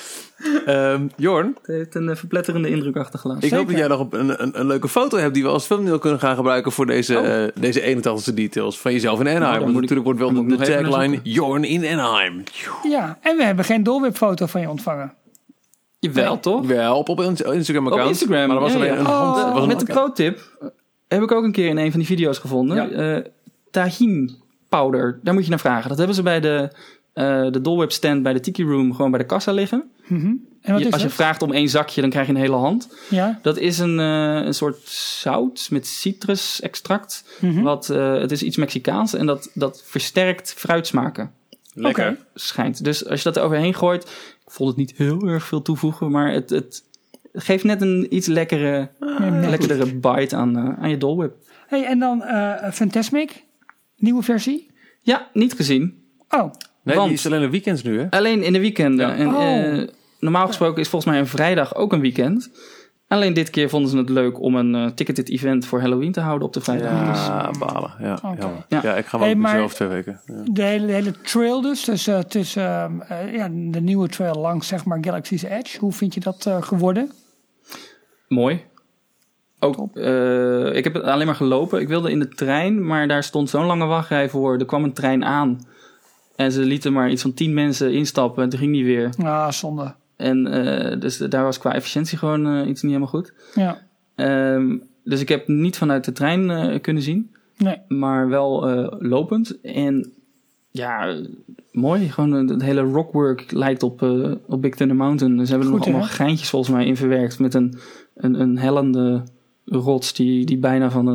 Jorn? Het heeft een verpletterende indruk achtergelaten. Ik hoop dat jij nog een leuke foto hebt die we als thumbnail kunnen gaan gebruiken voor deze 81ste details van jezelf in Anaheim. Want natuurlijk wordt wel de tagline Jorn in Anaheim. Ja, en we hebben geen dolwebfoto van je ontvangen. Jawel, toch? Wel, op Instagram account. Op Instagram, maar dat was alleen een hand. Met de pro-tip heb ik ook een keer in een van die video's gevonden. Tahin powder, daar moet je naar vragen. Dat hebben ze bij de Dolweb stand bij de Tiki Room gewoon bij de kassa liggen. Mm-hmm. En wat is als je vraagt om 1 zakje, dan krijg je een hele hand. Ja. Dat is een soort zout met citrusextract. Mm-hmm. Het is iets Mexicaans en dat versterkt fruitsmaken. Lekker. Schijnt. Dus als je dat er overheen gooit, ik vond het niet heel erg veel toevoegen, maar het geeft net een iets lekkerdere bite aan je Dolweb. Hey, en dan Fantasmic, nieuwe versie? Ja, niet gezien. Oh. Nee, die is alleen de weekends nu, hè? Alleen in de weekenden. Ja. En, normaal gesproken is volgens mij een vrijdag ook een weekend. Alleen dit keer vonden ze het leuk om een ticketed event voor Halloween te houden op de vrijdag. Ja, balen. Ja, okay. Ja, ik ga wel mezelf 2 weken. Ja. De hele trail dus. Het is de nieuwe trail langs, zeg maar, Galaxy's Edge. Hoe vind je dat geworden? Mooi. Ook, ik heb het alleen maar gelopen. Ik wilde in de trein, maar daar stond zo'n lange wachtrij voor. Er kwam een trein aan. En ze lieten maar iets van 10 mensen instappen. En toen ging die weer. Ah, zonde. En dus daar was qua efficiëntie gewoon iets niet helemaal goed. Ja. Dus ik heb niet vanuit de trein kunnen zien. Nee. Maar wel lopend. En ja, mooi. Gewoon het hele rockwork lijkt op Big Thunder Mountain. Ze hebben er nog allemaal geintjes volgens mij in verwerkt. Met een hellende rots die bijna van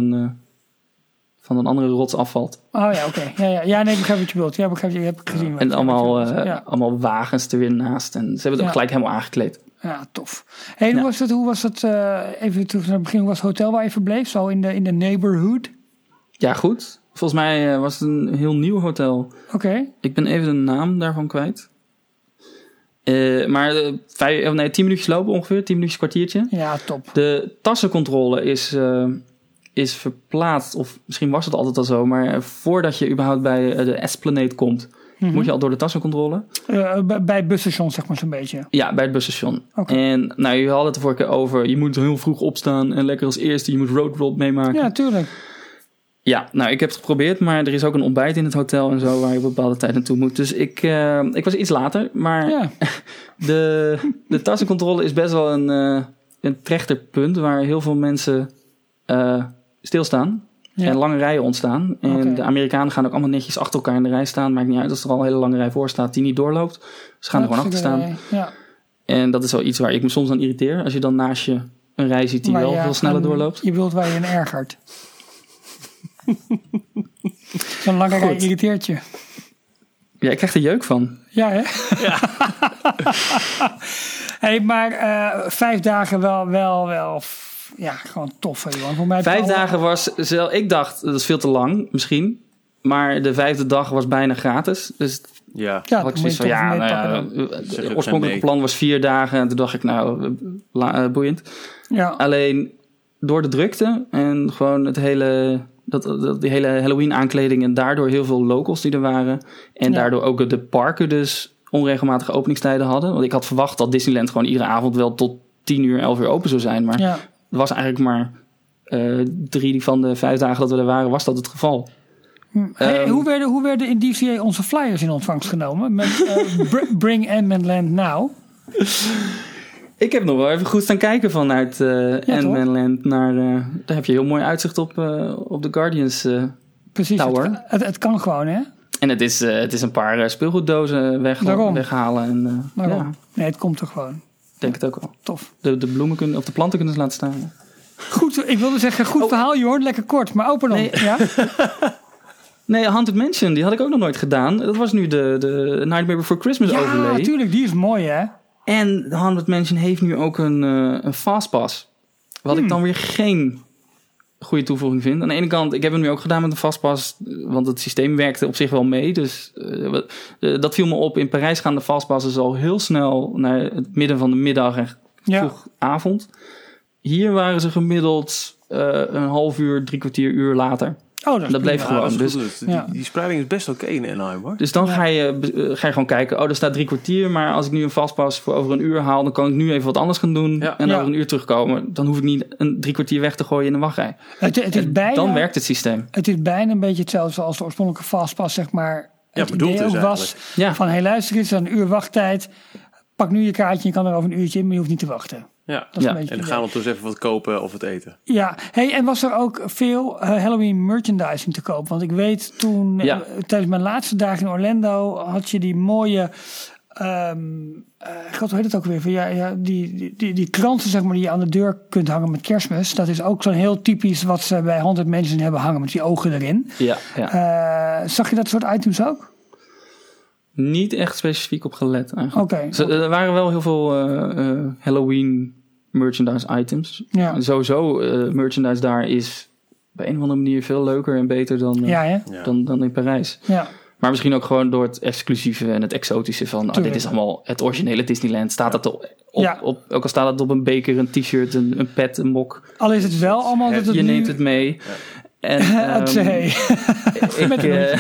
een andere rots afvalt. Oh ja, oké. Ja, nee, ik begrijp wat je bedoelt. Ja, heb ik gezien. En allemaal wagens er weer naast. En ze hebben het ook gelijk helemaal aangekleed. Ja, tof. Hey, hoe was het? Even terug naar het begin. Hoe was het hotel waar je verbleef? Zo in de neighborhood? Ja, goed. Volgens mij was het een heel nieuw hotel. Oké. Ik ben even de naam daarvan kwijt. Maar 10 minuutjes lopen ongeveer. 10 minuutjes, kwartiertje. Ja, top. De tassencontrole is verplaatst. Of misschien was het altijd al zo. Maar voordat je überhaupt bij de Esplanade komt, moet je al door de tassencontrole. Bij het busstation, zeg maar zo'n beetje. Ja, bij het busstation. Okay. En je had het de vorige keer over. Je moet heel vroeg opstaan en lekker als eerste. Je moet roadroll meemaken. Ja, tuurlijk. Ja, ik heb het geprobeerd, maar er is ook een ontbijt in het hotel en zo waar je op een bepaalde tijd naartoe moet. Dus ik was iets later, maar de tassencontrole is best wel een trechterpunt waar heel veel mensen stilstaan en lange rijen ontstaan. En de Amerikanen gaan ook allemaal netjes achter elkaar in de rij staan. Maakt niet uit als er al een hele lange rij voor staat die niet doorloopt. Ze gaan er gewoon achter staan. Ja. En dat is wel iets waar ik me soms aan irriteer. Als je dan naast je een rij ziet die wel veel sneller doorloopt. Je bedoelt waar je een ergert. Zo'n lange rij irriteert je. Ja, ik krijg er jeuk van. Ja, hè? Ja. Hey, maar 5 dagen wel gewoon tof. Joh. Voor mij 5 dagen was... Ik dacht, dat is veel te lang misschien. Maar de 5e dag was bijna gratis. Dus had ik zoiets van... Het oorspronkelijke plan was 4 dagen. En toen dacht ik, boeiend. Ja. Alleen door de drukte en gewoon het hele... Die hele Halloween aankleding en daardoor heel veel locals die er waren. En daardoor ook de parken dus onregelmatige openingstijden hadden. Want ik had verwacht dat Disneyland gewoon iedere avond wel tot 10 uur, 11 uur open zou zijn. Maar het was eigenlijk maar 3 van de 5 dagen dat we er waren, was dat het geval. Hoe werden in DCA onze flyers in ontvangst genomen? Met Bring Ant-Man Now. Ik heb nog wel even goed staan kijken vanuit Ant-Man Land naar... daar heb je heel mooi uitzicht op de Guardians Precies, Tower. Het kan gewoon, hè? En het is een paar speelgoeddozen weghalen. En, Nee, het komt er gewoon. Ik denk het ook wel. Tof. De bloemen of de planten kunnen ze laten staan. Goed, ik wilde zeggen, goed verhaal, Jorn. Lekker kort, maar open dan. Nee. Ja? Nee, Haunted Mansion, die had ik ook nog nooit gedaan. Dat was nu de Nightmare Before Christmas overlay. Ja, natuurlijk. Die is mooi, hè? En de Haunted Mansion heeft nu ook een Fastpass. Wat ik dan weer geen goede toevoeging vind. Aan de ene kant, ik heb hem nu ook gedaan met een Fastpass. Want het systeem werkte op zich wel mee. Dus dat viel me op. In Parijs gaan de Fastpassen al heel snel naar het midden van de middag en vroeg avond. Hier waren ze gemiddeld een half uur, 3/4 uur later. Dat bleef gewoon. Dus die spreiding is best oké in Anaheim, hoor. Dus dan ga je gewoon kijken. Er staat 3/4. Maar als ik nu een Fastpass voor over een uur haal, dan kan ik nu even wat anders gaan doen. En over een uur terugkomen. Dan hoef ik niet een 3/4 weg te gooien in een wachtrij. Het is bijna, dan werkt het systeem. Het is bijna een beetje hetzelfde als de oorspronkelijke Fastpass, zeg maar. Het idee ook was van, hey, luister eens, een uur wachttijd. Pak nu je kaartje, je kan er over een uurtje in, maar je hoeft niet te wachten. Ja, dat is een beetje en dan gaan we dus even wat kopen of het eten. Ja, en was er ook veel Halloween merchandising te koop? Want ik weet toen, tijdens mijn laatste dagen in Orlando, had je die mooie, God, hoe heet het ook weer? Die kranten, zeg maar, die je aan de deur kunt hangen met Kerstmis. Dat is ook zo'n heel typisch wat ze bij Haunted Mansion hebben hangen, met die ogen erin. Ja. Zag je dat soort items ook? Niet echt specifiek op gelet eigenlijk. Okay. Er waren wel heel veel Halloween merchandise items. Ja. Sowieso merchandise daar is op een of andere manier veel leuker en beter dan in Parijs. Ja. Maar misschien ook gewoon door het exclusieve en het exotische van dit is allemaal het originele Disneyland. Staat dat op ook al staat het op een beker, een t-shirt, een pet, een mok. Al is het wel allemaal dat het je neemt het mee. Ja. En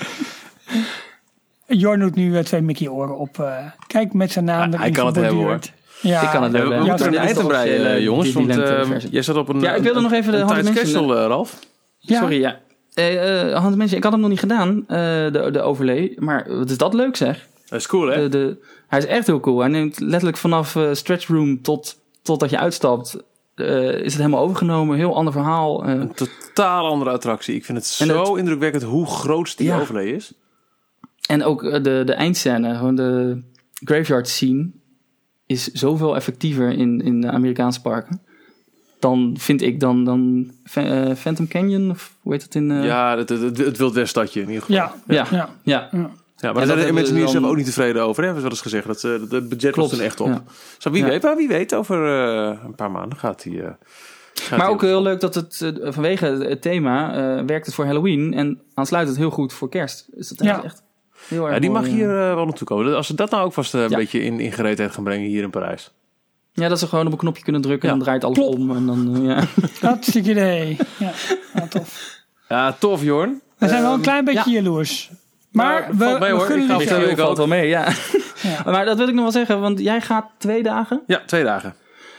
Jorn doet nu 2 Mickey-oren op. Kijk met zijn naam erin. Hij kan het hebben, hoor. Ja. Ik kan het hebben. We moeten er een eind aan breien, jongens. Want jij zat op een ik wilde nog even de tight schedule, Ralf. Ja. Sorry, Haunted Mansion, ik had hem nog niet gedaan, de overlay. Maar wat is dat leuk, zeg. Dat is cool, hè? Hij is echt heel cool. Hij neemt letterlijk vanaf stretch room totdat je uitstapt. Is het helemaal overgenomen. Heel ander verhaal. Een totaal andere attractie. Ik vind het zo indrukwekkend hoe groot die overlay is. En ook de eindscène, gewoon de graveyard scene, is zoveel effectiever in de Amerikaanse parken. Dan vind ik dan Phantom Canyon, of hoe heet het in... Ja, het Wild West stadje in ieder geval. Ja, maar daar zijn mensen nu zelf ook niet tevreden over. Hebben ze wel eens gezegd. Dat het budget was er echt op. Ja. Zo, wie weet, over een paar maanden gaat hij... maar ook heel leuk dat het vanwege het thema werkt het voor Halloween en aansluitend heel goed voor kerst. Is dat echt heel erg die mooi, mag hier wel naartoe komen. Als ze dat nou ook vast een beetje in gereedheid gaan brengen hier in Parijs. Ja, dat ze gewoon op een knopje kunnen drukken en dan draait alles om. En dan, Hartstikke idee. Ja, tof. Ja, tof, Jorn. We zijn wel een klein beetje jaloers. Maar we gunnen het valt wel mee, ja. Maar dat wil ik nog wel zeggen, want jij gaat 2 dagen? Ja, 2 dagen.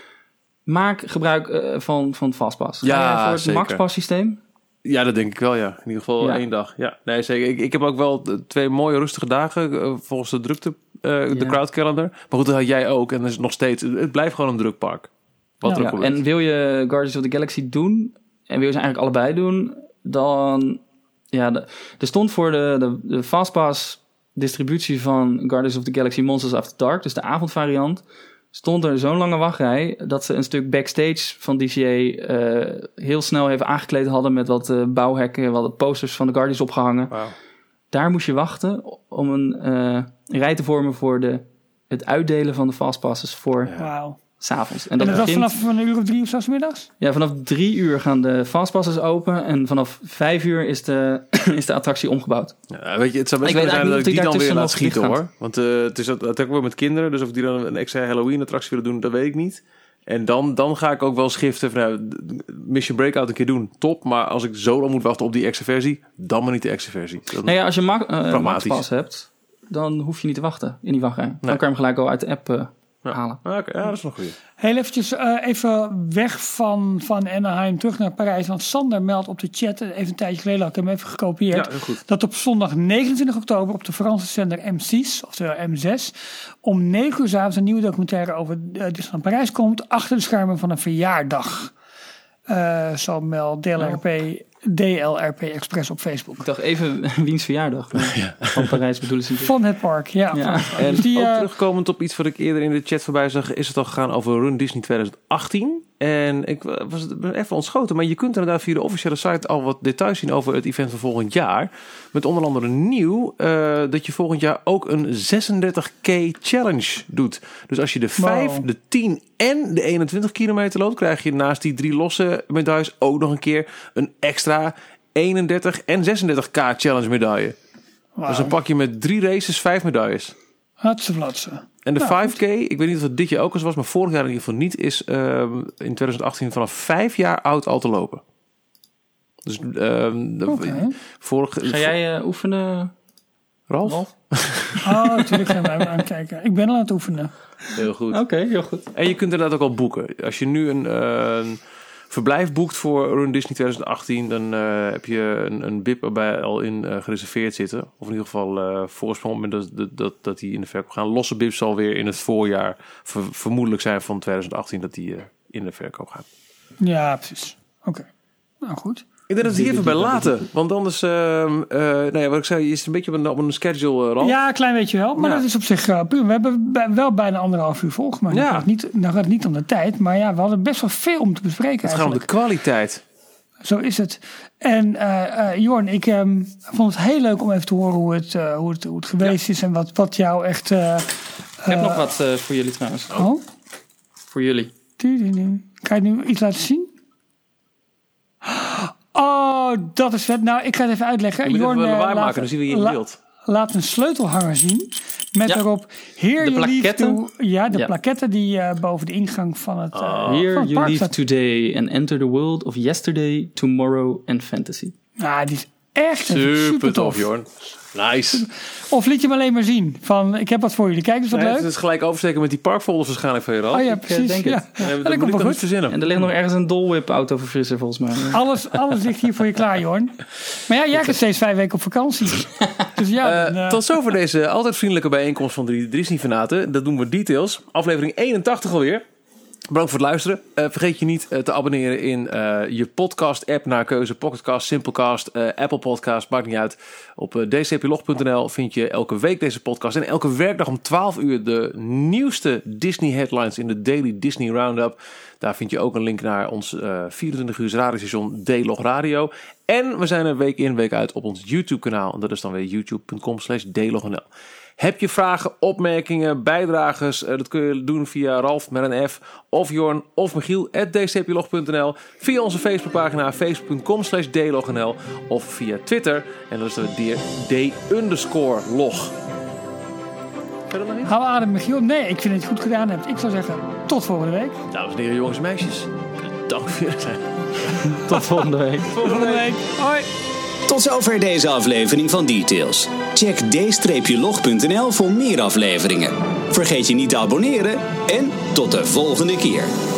Maak gebruik van Fastpass. Ja, voor het MaxPass systeem? Ja, dat denk ik wel, ja. In ieder geval 1 dag. Ja, nee, zeker. Ik heb ook wel 2 mooie rustige dagen volgens de drukte, de crowd calendar. Maar goed, dat had jij ook. En dan is het nog steeds, het blijft gewoon een druk park. En wil je Guardians of the Galaxy doen, en wil je ze eigenlijk allebei doen, dan... Ja, er stond voor de Fastpass distributie van Guardians of the Galaxy Monsters After Dark, dus de avondvariant, stond er zo'n lange wachtrij dat ze een stuk backstage van DCA heel snel even aangekleed hadden met wat bouwhekken, wat posters van de Guardians opgehangen. Wow. Daar moest je wachten om een rij te vormen voor het uitdelen van de Fastpasses voor s'avonds. En dat begint vanaf een uur of 3 of zo 's middags? Ja, vanaf 3 uur gaan de fastpasses open. En vanaf 5 uur is de attractie omgebouwd. Ja, weet je, het zou best wel zijn dat ik die dan weer laat schieten, hoor. Want het is dat ook wel met kinderen. Dus of die dan een extra Halloween-attractie willen doen, dat weet ik niet. En dan ga ik ook wel schiften van Mission Breakout een keer doen. Top, maar als ik zo lang moet wachten op die extra versie, dan maar niet de extra versie. Als je Maxpass hebt, dan hoef je niet te wachten in die wachtrij. Dan kan je hem gelijk al uit de app halen. Okay, ja, dat is nog goed. Heel eventjes even weg van Anaheim terug naar Parijs. Want Sander meldt op de chat, even een tijdje geleden had ik hem even gekopieerd. Ja, goed. Dat op zondag 29 oktober op de Franse zender M6, oftewel M6, om 9 uur 's avonds een nieuwe documentaire over Disneyland Parijs komt. Achter de schermen van een verjaardag. Zo meldt DLRP Express op Facebook. Ik dacht even wiens verjaardag van Parijs bedoelen ze. Van het park, ja. En dus ook terugkomend op iets wat ik eerder in de chat voorbij zag, is het al gegaan over Run Disney 2018. En ik was even ontschoten, maar je kunt inderdaad via de officiële site al wat details zien over het event van volgend jaar. Met onder andere nieuw dat je volgend jaar ook een 36K challenge doet. Dus als je de 5, de 10 en de 21 kilometer loopt, krijg je naast die 3 losse medailles ook nog een keer een extra 31 en 36K challenge medaille. Wow. Dus dan pak je met 3 races 5 medailles. Hatse. En de 5K, ik weet niet of het dit jaar ook eens was, maar vorig jaar in ieder geval niet, is in 2018 vanaf 5 jaar oud al te lopen. Dus Ga jij oefenen, Ralf? Oh, natuurlijk gaan wij aan kijken. Ik ben al aan het oefenen. Heel goed. Oké, heel goed. En je kunt inderdaad ook al boeken. Als je nu een verblijf boekt voor Run Disney 2018, dan heb je een BIP erbij al in gereserveerd zitten. Of in ieder geval voorsprong dat die in de verkoop gaan. Losse BIPs zal weer in het voorjaar vermoedelijk zijn van 2018 dat die in de verkoop gaan. Ja, precies. Oké. Nou, goed. Ik denk dat we het hier even bij laten. Want anders, wat ik zei, is het een beetje op een schedule, Ralf. Ja, een klein beetje wel. Maar dat is op zich puur. We hebben wel bijna 1,5 uur volgemaakt. Nou gaat het niet om de tijd. Maar ja, we hadden best wel veel om te bespreken. Het gaat om de kwaliteit. Zo is het. En Jorn, ik vond het heel leuk om even te horen hoe het geweest is. En wat jou echt... ik heb nog wat voor jullie trouwens. Oh? Voor jullie. Kan je nu iets laten zien? Oh, dat is vet. Nou, ik ga het even uitleggen. Je moet even lawaai maken, dan zien we hier in beeld. Laat een sleutelhanger zien. Met daarop Here you leave to... Ja, de plaketten die boven de ingang van het Here you leave today and enter the world of yesterday, tomorrow and fantasy. Ja, die is echt super tof, Jorn. Nice. Of liet je hem alleen maar zien van ik heb wat voor jullie. Kijk, dat is wat leuk. Het is gelijk oversteken met die parkfolders waarschijnlijk van je, Ralf. Oh ja, precies. Denk ja. Dat moet ik nog goed verzinnen. En er ligt nog ergens een Dole Whip autoverfrisser volgens mij. Alles ligt hier voor je klaar, Jorn. Maar ja, jij gaat steeds 5 weken op vakantie. Dus ja, tot zover deze altijd vriendelijke bijeenkomst van de Disney-fanaten. Dat doen we Details. Aflevering 81 alweer. Bedankt voor het luisteren. Vergeet je niet te abonneren in je podcast-app naar keuze. Pocketcast, Simplecast, Apple Podcast, maakt niet uit. Op dcplog.nl vind je elke week deze podcast. En elke werkdag om 12 uur de nieuwste Disney-headlines in de Daily Disney Roundup. Daar vind je ook een link naar ons 24 uur radiostation D-Log Radio. En we zijn er week in, week uit op ons YouTube-kanaal. En dat is dan weer youtube.com/dlognl. Heb je vragen, opmerkingen, bijdragers? Dat kun je doen via Ralf met een F of Jorn of Michiel @dcplog.nl. Via onze Facebookpagina facebook.com/dlognl of via Twitter. En dat is de D_log. Verder nog iets? Hou adem, Michiel. Nee, ik vind dat je het goed gedaan hebt. Ik zou zeggen, tot volgende week. Dames en heren, jongens en meisjes. Dank voor het zijn. Tot volgende week. Volgende week. Hoi. Tot zover deze aflevering van Details. Check d-log.nl voor meer afleveringen. Vergeet je niet te abonneren en tot de volgende keer.